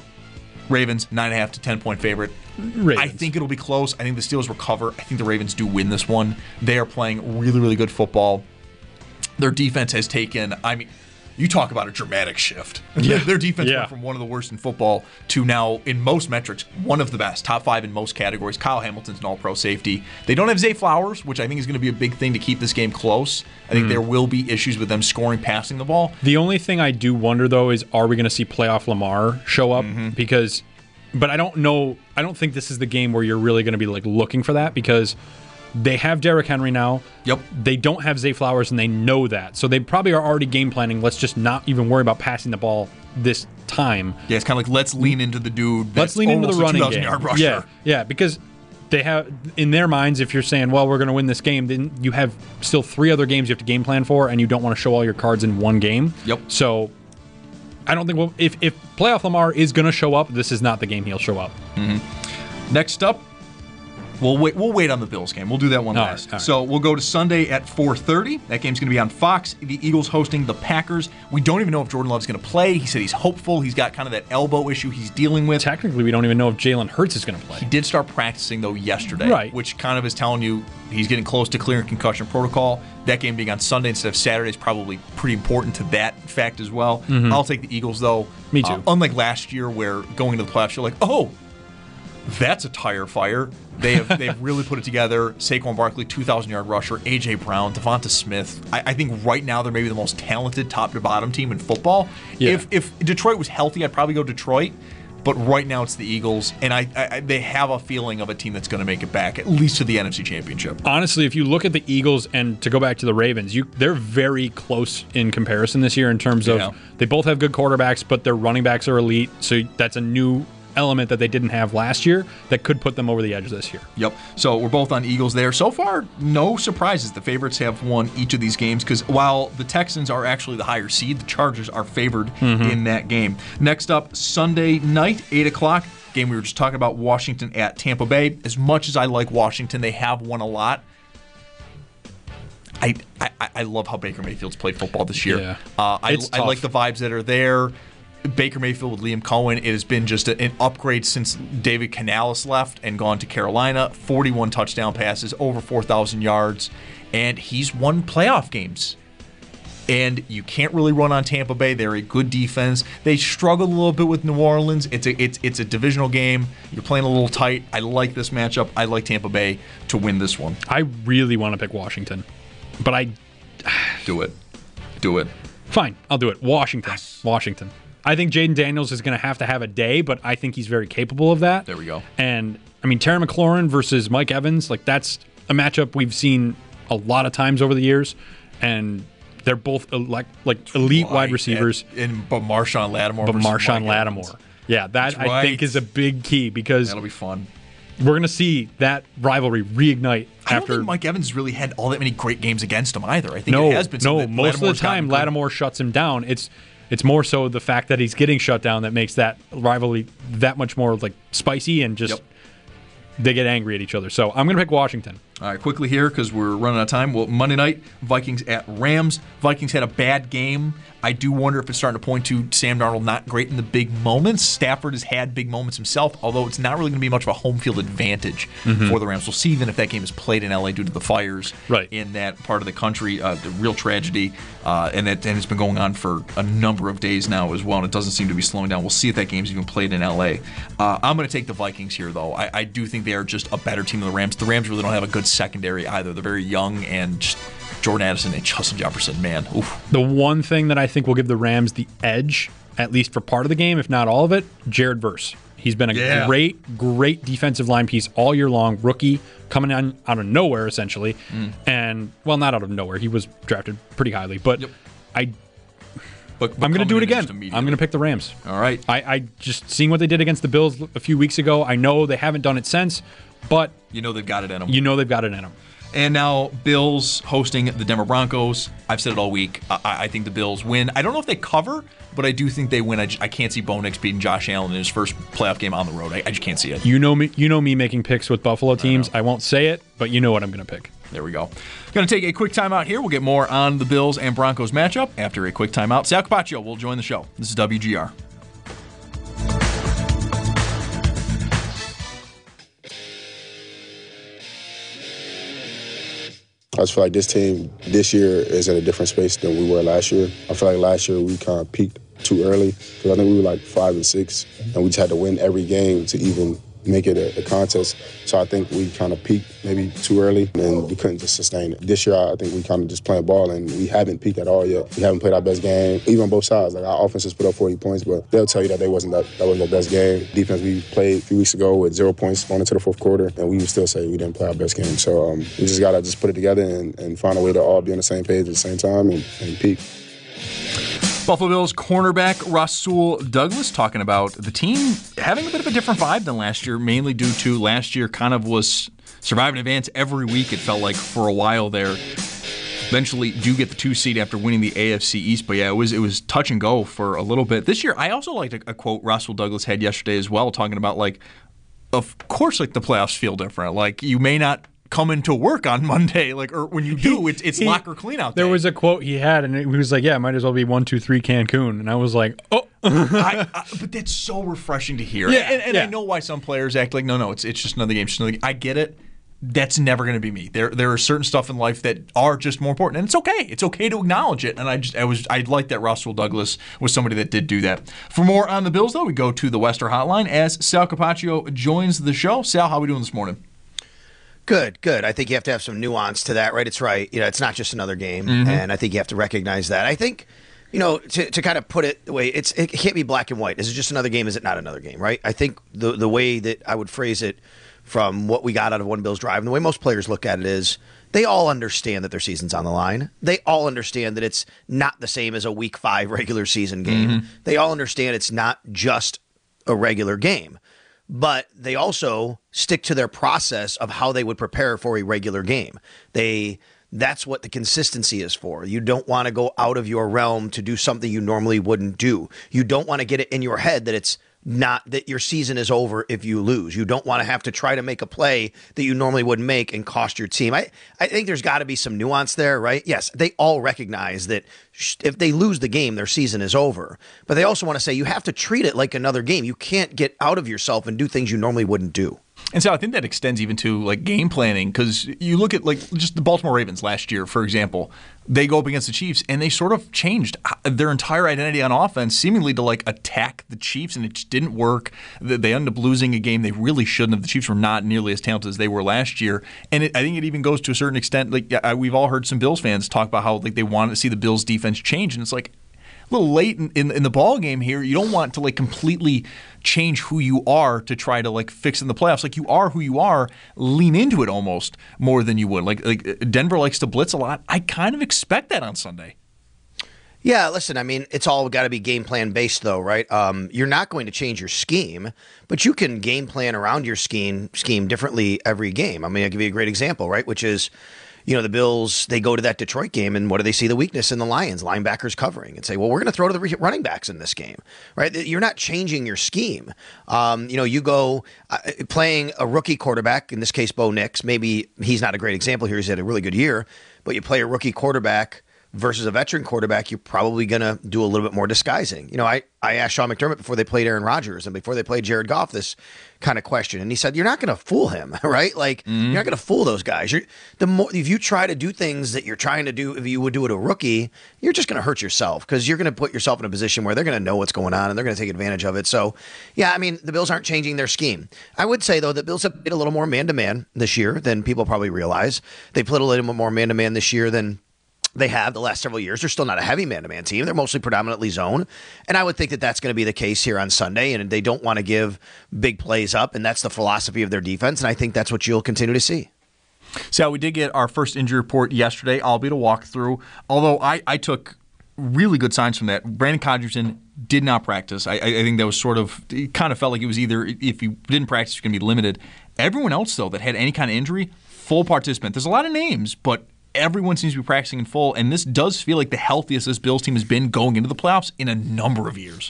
Ravens, nine and a half to ten-point favorite. Ravens. I think it'll be close. I think the Steelers recover. I think the Ravens do win this one. They are playing really, really good football. Their defense has taken, I mean, you talk about a dramatic shift. Yeah. Their defense yeah. went from one of the worst in football to now, in most metrics, one of the best. Top five in most categories. Kyle Hamilton's an all-pro safety. They don't have Zay Flowers, which I think is going to be a big thing to keep this game close. I think mm. there will be issues with them scoring, passing the ball. The only thing I do wonder, though, is are we going to see playoff Lamar show up? Mm-hmm. Because, but I don't know, I don't think this is the game where you're really going to be like looking for that because they have Derrick Henry now. Yep. They don't have Zay Flowers, and they know that. So they probably are already game planning. Let's just not even worry about passing the ball this time. Yeah, it's kind of like let's lean into the dude. That's let's lean into the running game. Yard rusher. Yeah, yeah, because they have in their minds, if you're saying, well, we're going to win this game, then you have still three other games you have to game plan for, and you don't want to show all your cards in one game. Yep. So I don't think we'll, if if playoff Lamar is going to show up, this is not the game he'll show up. Mm-hmm. Next up. We'll wait. We'll wait on the Bills game. We'll do that one all last. Right, right. So we'll go to Sunday at four thirty. That game's going to be on Fox. The Eagles hosting the Packers. We don't even know if Jordan Love's going to play. He said he's hopeful. He's got kind of that elbow issue he's dealing with. Technically, we don't even know if Jalen Hurts is going to play. He did start practicing though yesterday, right? Which kind of is telling you he's getting close to clearing concussion protocol. That game being on Sunday instead of Saturday is probably pretty important to that fact as well. Mm-hmm. I'll take the Eagles though. Me too. Uh, unlike last year, where going into the playoffs, you're like, oh. That's a tire fire. They have they've really put it together. Saquon Barkley, two thousand yard rusher. A J Brown, Devonta Smith. I, I think right now they're maybe the most talented top to bottom team in football. Yeah. If if Detroit was healthy, I'd probably go Detroit. But right now it's the Eagles, and I, I they have a feeling of a team that's going to make it back, at least to the N F C Championship. Honestly, if you look at the Eagles, and to go back to the Ravens, you they're very close in comparison this year in terms of Yeah. they both have good quarterbacks, but their running backs are elite. So that's a new element that they didn't have last year that could put them over the edge this year. Yep. So we're both on Eagles there. So far, no surprises. The favorites have won each of these games because while the Texans are actually the higher seed, the Chargers are favored Mm-hmm. in that game. Next up, Sunday night, eight o'clock. Game we were just talking about, Washington at Tampa Bay. As much as I like Washington, they have won a lot. I I, I love how Baker Mayfield's played football this year. Yeah. Uh, I, It's I tough. like the vibes that are there. Baker Mayfield with Liam Cohen, it has been just a, an upgrade since David Canales left and gone to Carolina. forty-one touchdown passes, over four thousand yards, and he's won playoff games. And you can't really run on Tampa Bay. They're a good defense. They struggled a little bit with New Orleans. It's a it's it's a divisional game. You're playing a little tight. I like this matchup. I like Tampa Bay to win this one. I really want to pick Washington, but I do it. Do it. Fine, I'll do it. Washington. Yes. Washington. I think Jaden Daniels is going to have to have a day, but I think he's very capable of that. There we go. And, I mean, Terry McLaurin versus Mike Evans, like, that's a matchup we've seen a lot of times over the years, and they're both, like, like elite right. wide receivers. And, and but Marshawn Lattimore But versus Marshawn Mike Lattimore. Evans. Yeah, that, That's I right. think, is a big key because that'll be fun. We're going to see that rivalry reignite I don't after. think Mike Evans really had all that many great games against him either. I think no, it has been no. something that Most of the Lattimore's time, gotten good. Lattimore shuts him down. It's it's more so the fact that he's getting shut down that makes that rivalry that much more like spicy and just Yep. they get angry at each other. So I'm going to pick Washington. All right, quickly here because we're running out of time. Well, Monday night, Vikings at Rams. Vikings had a bad game. I do wonder if it's starting to point to Sam Darnold not great in the big moments. Stafford has had big moments himself, although it's not really going to be much of a home field advantage Mhm. for the Rams. We'll see even if that game is played in L A due to the fires right. in that part of the country. Uh, the real tragedy, uh, and, that, and it's been going on for a number of days now as well, and it doesn't seem to be slowing down. We'll see if that game's even played in L A. Uh, I'm going to take the Vikings here, though. I, I do think they are just a better team than the Rams. The Rams really don't have a good secondary either. They're very young, and just Jordan Addison and Justin Jefferson, man. Oof. The one thing that I think will give the Rams the edge, at least for part of the game, if not all of it, Jared Verse. He's been a Yeah. great, great defensive line piece all year long. Rookie, coming on out of nowhere, essentially. Mm. And, well, not out of nowhere. He was drafted pretty highly. But Yep. I... But, but I'm going to do it coming in again. just immediately. I'm going to pick the Rams. All right. I, I just seeing what they did against the Bills a few weeks ago. I know they haven't done it since, but You know they've got it in them. you know they've got it in them. And now Bills hosting the Denver Broncos. I've said it all week. I, I think the Bills win. I don't know if they cover, but I do think they win. I, just, I can't see Bo Nix beating Josh Allen in his first playoff game on the road. I, I just can't see it. You know me. You know me making picks with Buffalo teams. I, I won't say it, but you know what I'm going to pick. There we go. Going to take a quick timeout here. We'll get more on the Bills and Broncos matchup after a quick timeout. Sal Capaccio will join the show. This is W G R. I just feel like this team this year is in a different space than we were last year. I feel like last year we kind of peaked too early because I think we were like five and six, and we just had to win every game to even make it a, a contest. So I think we kind of peaked maybe too early, and we couldn't just sustain it. This year, I think we kind of just playing ball, and we haven't peaked at all yet. We haven't played our best game, even on both sides. Like our offense has put up forty points, but they'll tell you that they wasn't that, that wasn't their best game. Defense we played a few weeks ago with zero points going into the fourth quarter, and we would still say we didn't play our best game. So um, we just gotta just put it together and, and find a way to all be on the same page at the same time and, and peak. Buffalo Bills cornerback Rasul Douglas talking about the team having a bit of a different vibe than last year, mainly due to last year kind of was survive in advance every week, it felt like, for a while there. Eventually do get the two seed after winning the A F C East, but yeah, it was it was touch and go for a little bit. This year, I also liked a, a quote Rasul Douglas had yesterday as well, talking about, like, of course, like, the playoffs feel different. Like, you may not come into work on Monday, like, or when you do, it's it's He- locker clean out There day. was a quote he had, and he was like, "Yeah, it might as well be one, two, three Cancun." And I was like, "Oh." I, I, but that's so refreshing to hear. Yeah, and, and yeah. I know why some players act like, no, no, it's it's just another game. It's just another game. I get it. That's never going to be me. There there are certain stuff in life that are just more important, and it's okay. It's okay to acknowledge it. And I just I was I like that Rasul Douglas was somebody that did do that. For more on the Bills, though, we go to the Western Hotline as Sal Capaccio joins the show. Sal, how are we doing this morning? Good, good. I think you have to have some nuance to that, right? It's right. You know, it's not just another game, Mhm. and I think you have to recognize that. I think, you know, to, to kind of put it the way it's, it can't be black and white. Is it just another game? Is it not another game? Right? I think the the way that I would phrase it from what we got out of One Bills Drive, and the way most players look at it is, they all understand that their season's on the line. They all understand that it's not the same as a Week Five regular season game. Mhm. They all understand it's not just a regular game. But they also stick to their process of how they would prepare for a regular game. They that's what the consistency is for. You don't want to go out of your realm to do something you normally wouldn't do. You don't want to get it in your head that it's not that your season is over if you lose. You don't want to have to try to make a play that you normally wouldn't make and cost your team. I, I think there's got to be some nuance there, right? Yes, they all recognize that sh- if they lose the game, their season is over. But they also want to say you have to treat it like another game. You can't get out of yourself and do things you normally wouldn't do. And so I think that extends even to, like, game planning, because you look at, like, just the Baltimore Ravens last year, for example. They go up against the Chiefs, and they sort of changed their entire identity on offense, seemingly to, like, attack the Chiefs, and it just didn't work. They ended up losing a game they really shouldn't have. The Chiefs were not nearly as talented as they were last year. And it, I think it even goes to a certain extent, like, we've all heard some Bills fans talk about how, like, they wanted to see the Bills defense change, and it's like, a little late in, in, in the ball game here. You don't want to, like, completely change who you are to try to, like, fix in the playoffs. Like, you are who you are. Lean into it almost more than you would. Like, like Denver likes to blitz a lot. I kind of expect that on Sunday. Yeah, listen, I mean, it's all got to be game plan based, though, right? Um, you're not going to change your scheme, but you can game plan around your scheme scheme differently every game. I mean, I'll give you a great example, right? Which is, you know, the Bills, they go to that Detroit game, and what do they see the weakness in the Lions? Linebackers covering, and say, well, we're going to throw to the running backs in this game, right? You're not changing your scheme. Um, you know, you go uh, playing a rookie quarterback, in this case, Bo Nix. Maybe he's not a great example here. He's had a really good year, but you play a rookie quarterback versus a veteran quarterback, you're probably going to do a little bit more disguising. You know, I, I asked Sean McDermott before they played Aaron Rodgers and before they played Jared Goff this kind of question, and he said, you're not going to fool him, right? Like, mm-hmm. you're not going to fool those guys. You're, the more if you try to do things that you're trying to do, if you would do it a rookie, you're just going to hurt yourself because you're going to put yourself in a position where they're going to know what's going on and they're going to take advantage of it. So, yeah, I mean, the Bills aren't changing their scheme. I would say, though, that Bills have played a little more man-to-man this year than people probably realize. They played a little more man-to-man this year than they have the last several years. They're still not a heavy man-to-man team. They're mostly predominantly zone. And I would think that that's going to be the case here on Sunday. And they don't want to give big plays up. And that's the philosophy of their defense. And I think that's what you'll continue to see. So we did get our first injury report yesterday, albeit a walkthrough. Although I, I took really good signs from that. Brandon Codrington did not practice. I, I think that was sort of, it kind of felt like it was either, if you didn't practice, you're going to be limited. Everyone else, though, that had any kind of injury, full participant. There's a lot of names, but everyone seems to be practicing in full, and this does feel like the healthiest this Bills team has been going into the playoffs in a number of years.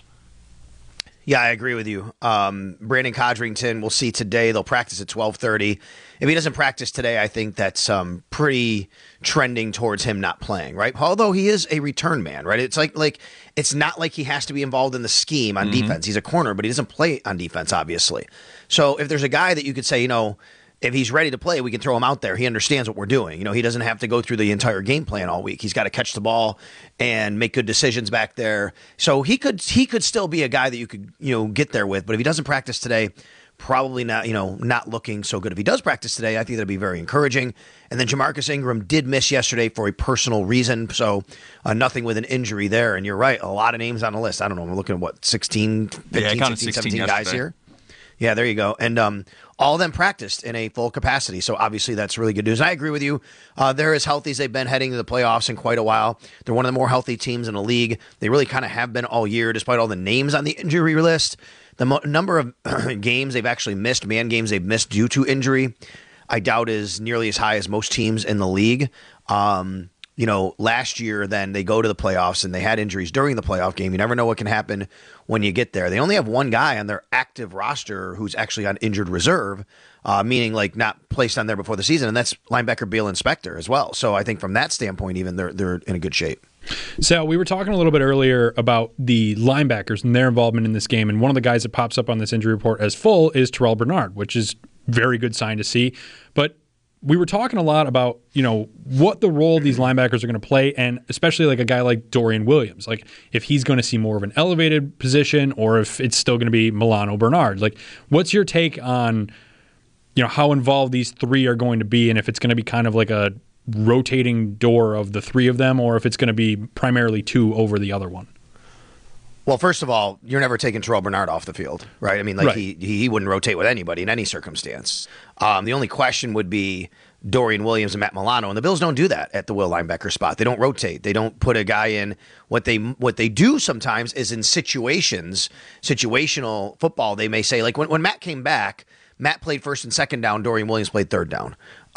Yeah, I agree with you. Um, Brandon Codrington, we'll see today. They'll practice at twelve thirty. If he doesn't practice today, I think that's um, pretty trending towards him not playing, right? Although he is a return man, right? It's like like it's not like he has to be involved in the scheme on mm-hmm. defense. He's a corner, but he doesn't play on defense, obviously. So if there's a guy that you could say, you know, if he's ready to play, we can throw him out there. He understands what we're doing. You know, he doesn't have to go through the entire game plan all week. He's got to catch the ball and make good decisions back there. So he could he could still be a guy that you could, you know, get there with. But if he doesn't practice today, probably not, you know, not looking so good. If he does practice today, I think that'd be very encouraging. And then Jamarcus Ingram did miss yesterday for a personal reason. So uh, nothing with an injury there. And you're right, a lot of names on the list. I don't know, I'm looking at what, sixteen, fifteen, yeah, sixteen, sixteen seventeen guys here. Yeah, there you go. And um, all of them practiced in a full capacity. So obviously that's really good news. I agree with you. Uh, they're as healthy as they've been heading to the playoffs in quite a while. They're one of the more healthy teams in the league. They really kind of have been all year, despite all the names on the injury list. The mo- number of games they've actually missed, man games they've missed due to injury, I doubt is nearly as high as most teams in the league. Um You know, last year, then they go to the playoffs and they had injuries during the playoff game. You never know what can happen when you get there. They only have one guy on their active roster who's actually on injured reserve, uh, meaning like not placed on there before the season, and that's linebacker Beal Inspector as well. So I think from that standpoint, even they're they're in a good shape. So we were talking a little bit earlier about the linebackers and their involvement in this game, and one of the guys that pops up on this injury report as full is Terrell Bernard, which is very good sign to see. But we were talking a lot about, you know, what the role these linebackers are going to play, and especially like a guy like Dorian Williams, like if he's going to see more of an elevated position or if it's still going to be Milano Bernard. Like, what's your take on, you know, how involved these three are going to be, and if it's going to be kind of like a rotating door of the three of them, or if it's going to be primarily two over the other one? Well, first of all, you're never taking Terrell Bernard off the field, right? I mean, like right. he he wouldn't rotate with anybody in any circumstance. Um, the only question would be Dorian Williams and Matt Milano, and the Bills don't do that at the will linebacker spot. They don't rotate. They don't put a guy in. What they what they do sometimes is in situations, situational football, they may say, like when, when Matt came back, Matt played first and second down, Dorian Williams played third down.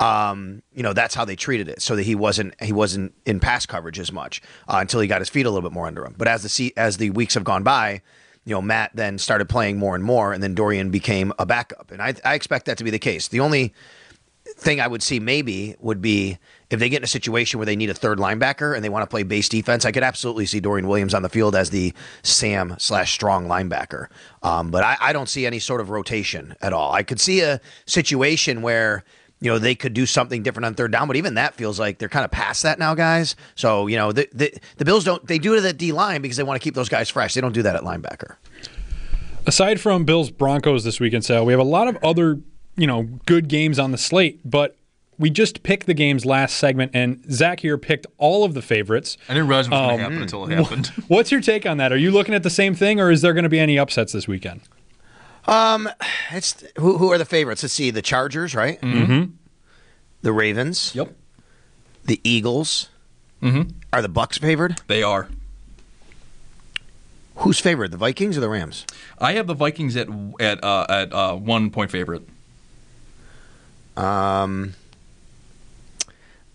Um, you know, that's how they treated it, so that he wasn't he wasn't in pass coverage as much uh, until he got his feet a little bit more under him. But as the as the weeks have gone by, you know, Matt then started playing more and more, and then Dorian became a backup. And I, I expect that to be the case. The only thing I would see maybe would be if they get in a situation where they need a third linebacker and they want to play base defense, I could absolutely see Dorian Williams on the field as the Sam slash strong linebacker. Um, but I, I don't see any sort of rotation at all. I could see a situation where, you know, they could do something different on third down, but even that feels like they're kind of past that now, guys. So, you know, the the, the Bills don't, they do it at D line because they want to keep those guys fresh. They don't do that at linebacker. Aside from Bills Broncos this weekend, Sal, we have a lot of other, you know, good games on the slate, but we just picked the games last segment, and Zach here picked all of the favorites. I didn't realize it was um, going to happen until it happened. What's your take on that? Are you looking at the same thing, or is there going to be any upsets this weekend? Um, it's who, who are the favorites? Let's see, the Chargers, right? Mm-hmm. The Ravens. Yep. The Eagles. Mm-hmm. Are the Bucs favored? They are. Who's favored, the Vikings or the Rams? I have the Vikings at at uh, at uh, one point favorite. Um,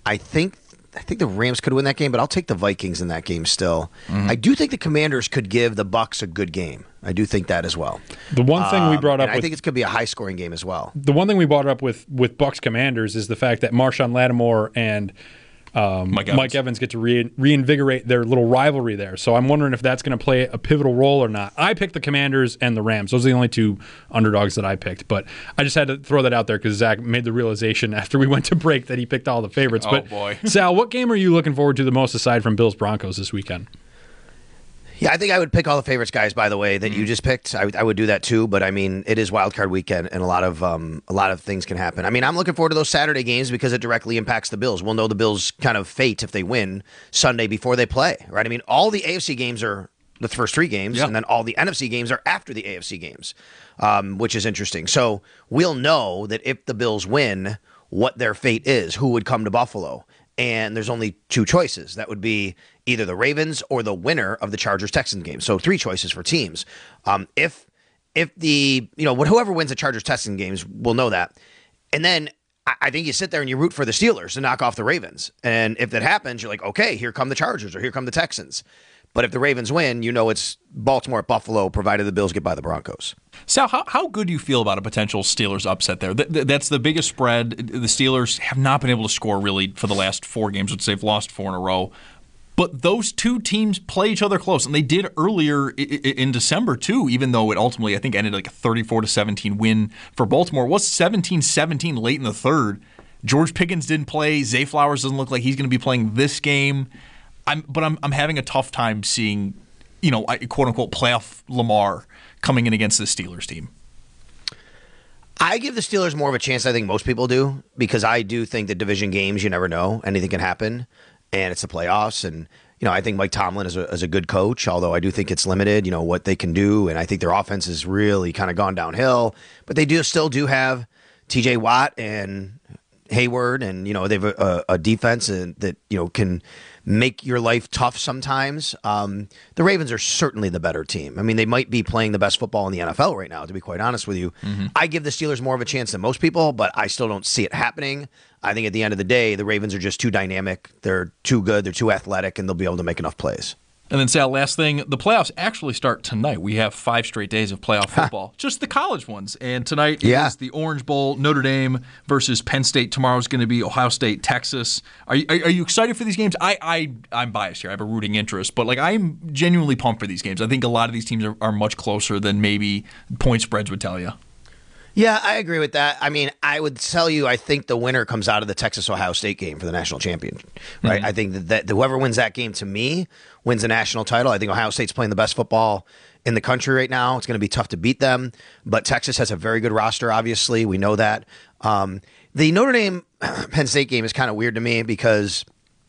I think I think the Rams could win that game, but I'll take the Vikings in that game still. Mhm. I do think the Commanders could give the Bucks a good game. I do think that as well. The one thing we Um, brought up and I with- think it's going to be a high-scoring game as well. The one thing we brought up with with Bucks Commanders is the fact that Marshawn Lattimore and um, Mike Mike, Evans. Evans. get to re- reinvigorate their little rivalry there. So I'm wondering if that's going to play a pivotal role or not. I picked the Commanders and the Rams. Those are the only two underdogs that I picked. But I just had to throw that out there because Zach made the realization after we went to break that he picked all the favorites. Oh, but boy. Sal, what game are you looking forward to the most aside from Bills Broncos this weekend? Yeah, I think I would pick all the favorites, guys. By the way, that Mm-hmm. you just picked, I, would- I would do that too. But I mean, it is Wild Card Weekend, and a lot of um, a lot of things can happen. I mean, I'm looking forward to those Saturday games because it directly impacts the Bills. We'll know the Bills' kind of fate if they win Sunday before they play, right? I mean, all the A F C games are the first three games, Yeah. and then all the N F C games are after the A F C games, um, which is interesting. So we'll know that if the Bills win, what their fate is, who would come to Buffalo. And there's only two choices. That would be either the Ravens or the winner of the Chargers-Texans game. So three choices for teams. Um, if if the you know whoever wins the Chargers-Texans games, we'll know that. And then I, I think you sit there and you root for the Steelers to knock off the Ravens. And if that happens, you're like, okay, here come the Chargers or here come the Texans. But if the Ravens win, you know it's Baltimore at Buffalo, provided the Bills get by the Broncos. Sal, how, how good do you feel about a potential Steelers upset there? Th- th- that's the biggest spread. The Steelers have not been able to score really for the last four games, which they've lost four in a row. But those two teams play each other close, and they did earlier i- i- in December too, even though it ultimately, I think, ended like a thirty-four to seventeen win for Baltimore. It was seventeen seventeen late in the third. George Pickens didn't play. Zay Flowers doesn't look like he's going to be playing this game. I'm, but I'm I'm having a tough time seeing, you know, quote unquote playoff Lamar coming in against the Steelers team. I give the Steelers more of a chance, I think most people do, because I do think that division games, you never know. Anything can happen, and it's the playoffs. And, you know, I think Mike Tomlin is a, is a good coach, although I do think it's limited, you know, what they can do. And I think their offense has really kind of gone downhill. But they do still do have T J Watt and Hayward, and, you know, they have a, a defense that, you know, can make your life tough sometimes. Um, the Ravens are certainly the better team. I mean, they might be playing the best football in the N F L right now, to be quite honest with you. Mm-hmm. I give the Steelers more of a chance than most people, but I still don't see it happening. I think at the end of the day, the Ravens are just too dynamic. They're too good. They're too athletic, and they'll be able to make enough plays. And then, Sal, last thing, the playoffs actually start tonight. We have five straight days of playoff football, just the college ones. And tonight Yeah. is the Orange Bowl, Notre Dame versus Penn State. Tomorrow is going to be Ohio State, Texas. Are you, are, are you excited for these games? I, I, I'm biased here. I have a rooting interest. But, like, I'm genuinely pumped for these games. I think a lot of these teams are, are much closer than maybe point spreads would tell you. Yeah, I agree with that. I mean, I would tell you, I think the winner comes out of the Texas-Ohio State game for the national championship, right? Mhm. I think that, that whoever wins that game, to me, wins the national title. I think Ohio State's playing the best football in the country right now. It's going to be tough to beat them, but Texas has a very good roster, obviously. We know that. Um, the Notre Dame-Penn State game is kind of weird to me because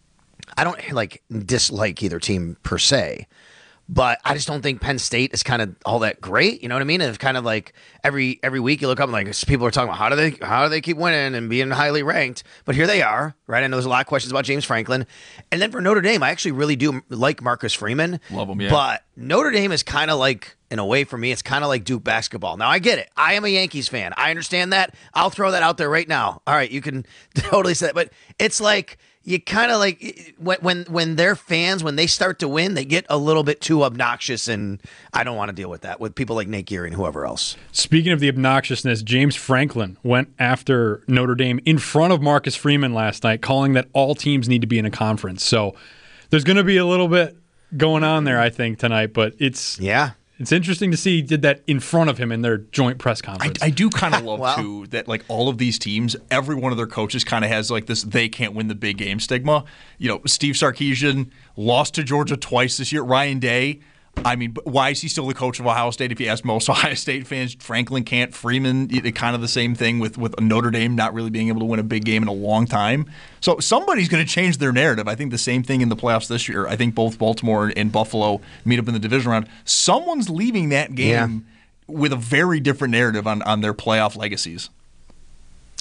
I don't, like, dislike either team per se. But I just don't think Penn State is kind of all that great. You know what I mean? It's kind of like every every week you look up and like people are talking about how do they how do they keep winning and being highly ranked. But here they are, right? I know there's a lot of questions about James Franklin. And then for Notre Dame, I actually really do like Marcus Freeman. Love him, yeah. But Notre Dame is kind of like, in a way for me, it's kind of like Duke basketball. Now, I get it. I am a Yankees fan. I understand that. I'll throw that out there right now. All right, you can totally say that. But it's like, you kind of like when when when their fans, when they start to win, they get a little bit too obnoxious, and I don't want to deal with that with people like Nate Geary and whoever else. Speaking of the obnoxiousness, James Franklin went after Notre Dame in front of Marcus Freeman last night, calling that all teams need to be in a conference. So there's going to be a little bit going on there, I think, tonight. But it's yeah, it's interesting to see he did that in front of him in their joint press conference. I, I do kind of love, Wow. too, that like all of these teams, every one of their coaches kind of has like this they can't win the big game stigma. You know, Steve Sarkisian lost to Georgia twice this year. Ryan Day, I mean, why is he still the coach of Ohio State? If you ask most Ohio State fans, Franklin can't. Freeman, it, kind of the same thing with, with Notre Dame not really being able to win a big game in a long time. So somebody's going to change their narrative. I think the same thing in the playoffs this year. I think both Baltimore and Buffalo meet up in the division round. Someone's leaving that game Yeah. with a very different narrative on, on their playoff legacies.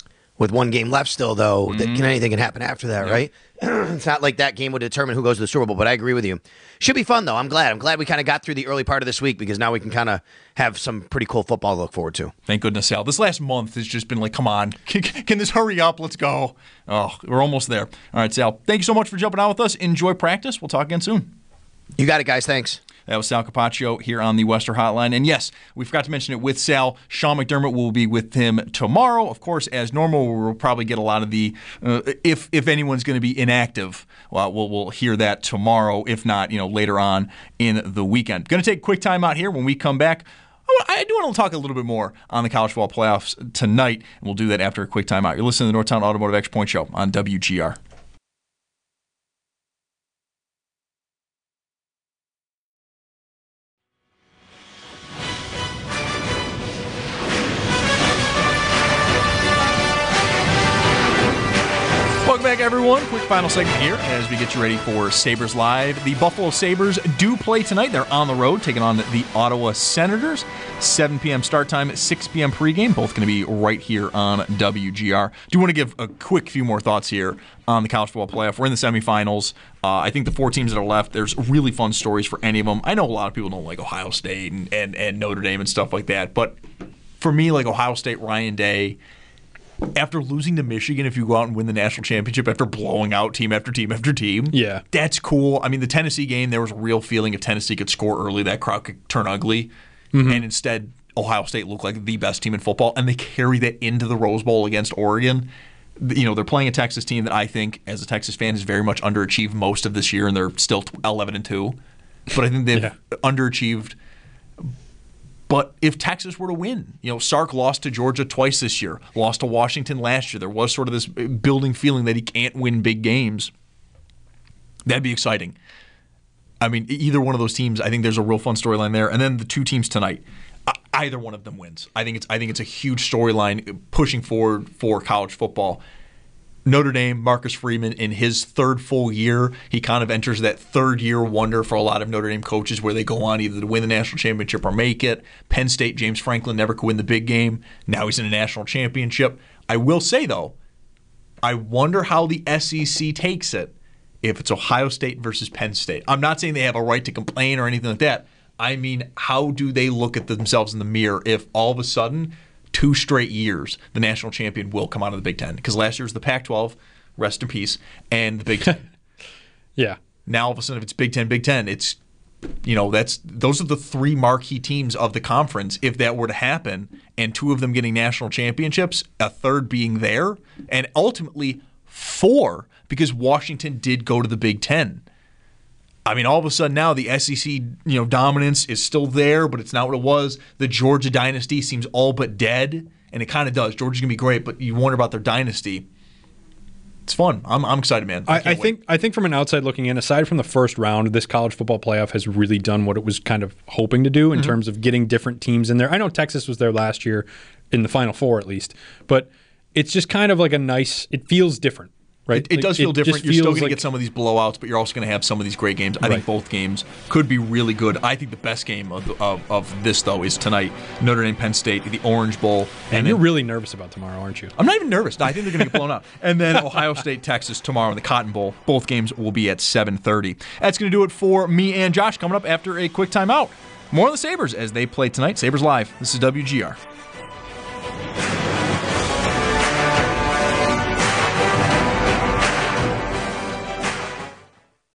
With one game left still, though, Mm-hmm. that can, anything can happen after that, Yep. right? It's not like that game would determine who goes to the Super Bowl, but I agree with you. Should be fun, though. I'm glad. I'm glad we kind of got through the early part of this week because now we can kind of have some pretty cool football to look forward to. Thank goodness, Sal. This last month has just been like, come on, can, can this hurry up? Let's go. Oh, we're almost there. All right, Sal, thank you so much for jumping on with us. Enjoy practice. We'll talk again soon. You got it, guys. Thanks. That was Sal Capaccio here on the Western Hotline. And yes, we forgot to mention it with Sal. Sean McDermott will be with him tomorrow. Of course, as normal, we'll probably get a lot of the, uh, if if anyone's going to be inactive, well, we'll we'll hear that tomorrow. If not, you know, later on in the weekend. Going to take a quick time out here. When we come back, I do want to talk a little bit more on the college football playoffs tonight, and we'll do that after a quick time out. You're listening to the Northtown Automotive Extra Point Show on W G R. Welcome back, everyone. Quick final segment here as we get you ready for Sabres Live. The Buffalo Sabres do play tonight. They're on the road taking on the Ottawa Senators. seven p.m. start time, six p.m. pregame. Both going to be right here on W G R. Do want to give a quick few more thoughts here on the college football playoff. We're in the semifinals. Uh, I think the four teams that are left, there's really fun stories for any of them. I know a lot of people don't like Ohio State and, and, and Notre Dame and stuff like that, but for me, like Ohio State, Ryan Day, after losing to Michigan, if you go out and win the national championship after blowing out team after team after team, yeah, that's cool. I mean, the Tennessee game, there was a real feeling if Tennessee could score early, that crowd could turn ugly. Mm-hmm. And instead, Ohio State looked like the best team in football, and they carry that into the Rose Bowl against Oregon. You know, they're playing a Texas team that I think, as a Texas fan, is very much underachieved most of this year, and they're still eleven and two. But I think they've yeah. underachieved. But if Texas were to win, you know, Sark lost to Georgia twice this year, lost to Washington last year. There was sort of this building feeling that he can't win big games. That'd be exciting. I mean, either one of those teams, I think there's a real fun storyline there. And then the two teams tonight, either one of them wins. I think it's I think it's a huge storyline pushing forward for college football. Notre Dame, Marcus Freeman, in his third full year, he kind of enters that third-year wonder for a lot of Notre Dame coaches where they go on either to win the national championship or make it. Penn State, James Franklin never could win the big game. Now he's in a national championship. I will say, though, I wonder how the S E C takes it if it's Ohio State versus Penn State. I'm not saying they have a right to complain or anything like that. I mean, how do they look at themselves in the mirror if all of a sudden two straight years, the national champion will come out of the Big Ten? Because last year was the Pac twelve, rest in peace, and the Big Ten. Yeah. Now all of a sudden, if it's Big Ten, Big Ten, it's, you know, that's those are the three marquee teams of the conference. If that were to happen, and two of them getting national championships, a third being there, and ultimately four, because Washington did go to the Big Ten. I mean, all of a sudden now the S E C, you know, dominance is still there, but it's not what it was. The Georgia dynasty seems all but dead, and it kind of does. Georgia's gonna be great, but you wonder about their dynasty. It's fun. I'm I'm excited, man. I, I, I think I think from an outside looking in, aside from the first round, this college football playoff has really done what it was kind of hoping to do in mm-hmm. terms of getting different teams in there. I know Texas was there last year in the Final Four at least, but it's just kind of like a nice. It feels different. Right. It, it like, does feel it different. You're still going like, to get some of these blowouts, but you're also going to have some of these great games. I right. think both games could be really good. I think the best game of, of, of this, though, is tonight. Notre Dame, Penn State, the Orange Bowl. And, and you're then, really nervous about tomorrow, aren't you? I'm not even nervous. I think they're going to get blown out. And then Ohio State, Texas tomorrow in the Cotton Bowl. Both games will be at seven thirty. That's going to do it for me and Josh coming up after a quick timeout. More on the Sabres as they play tonight. Sabres Live. This is W G R.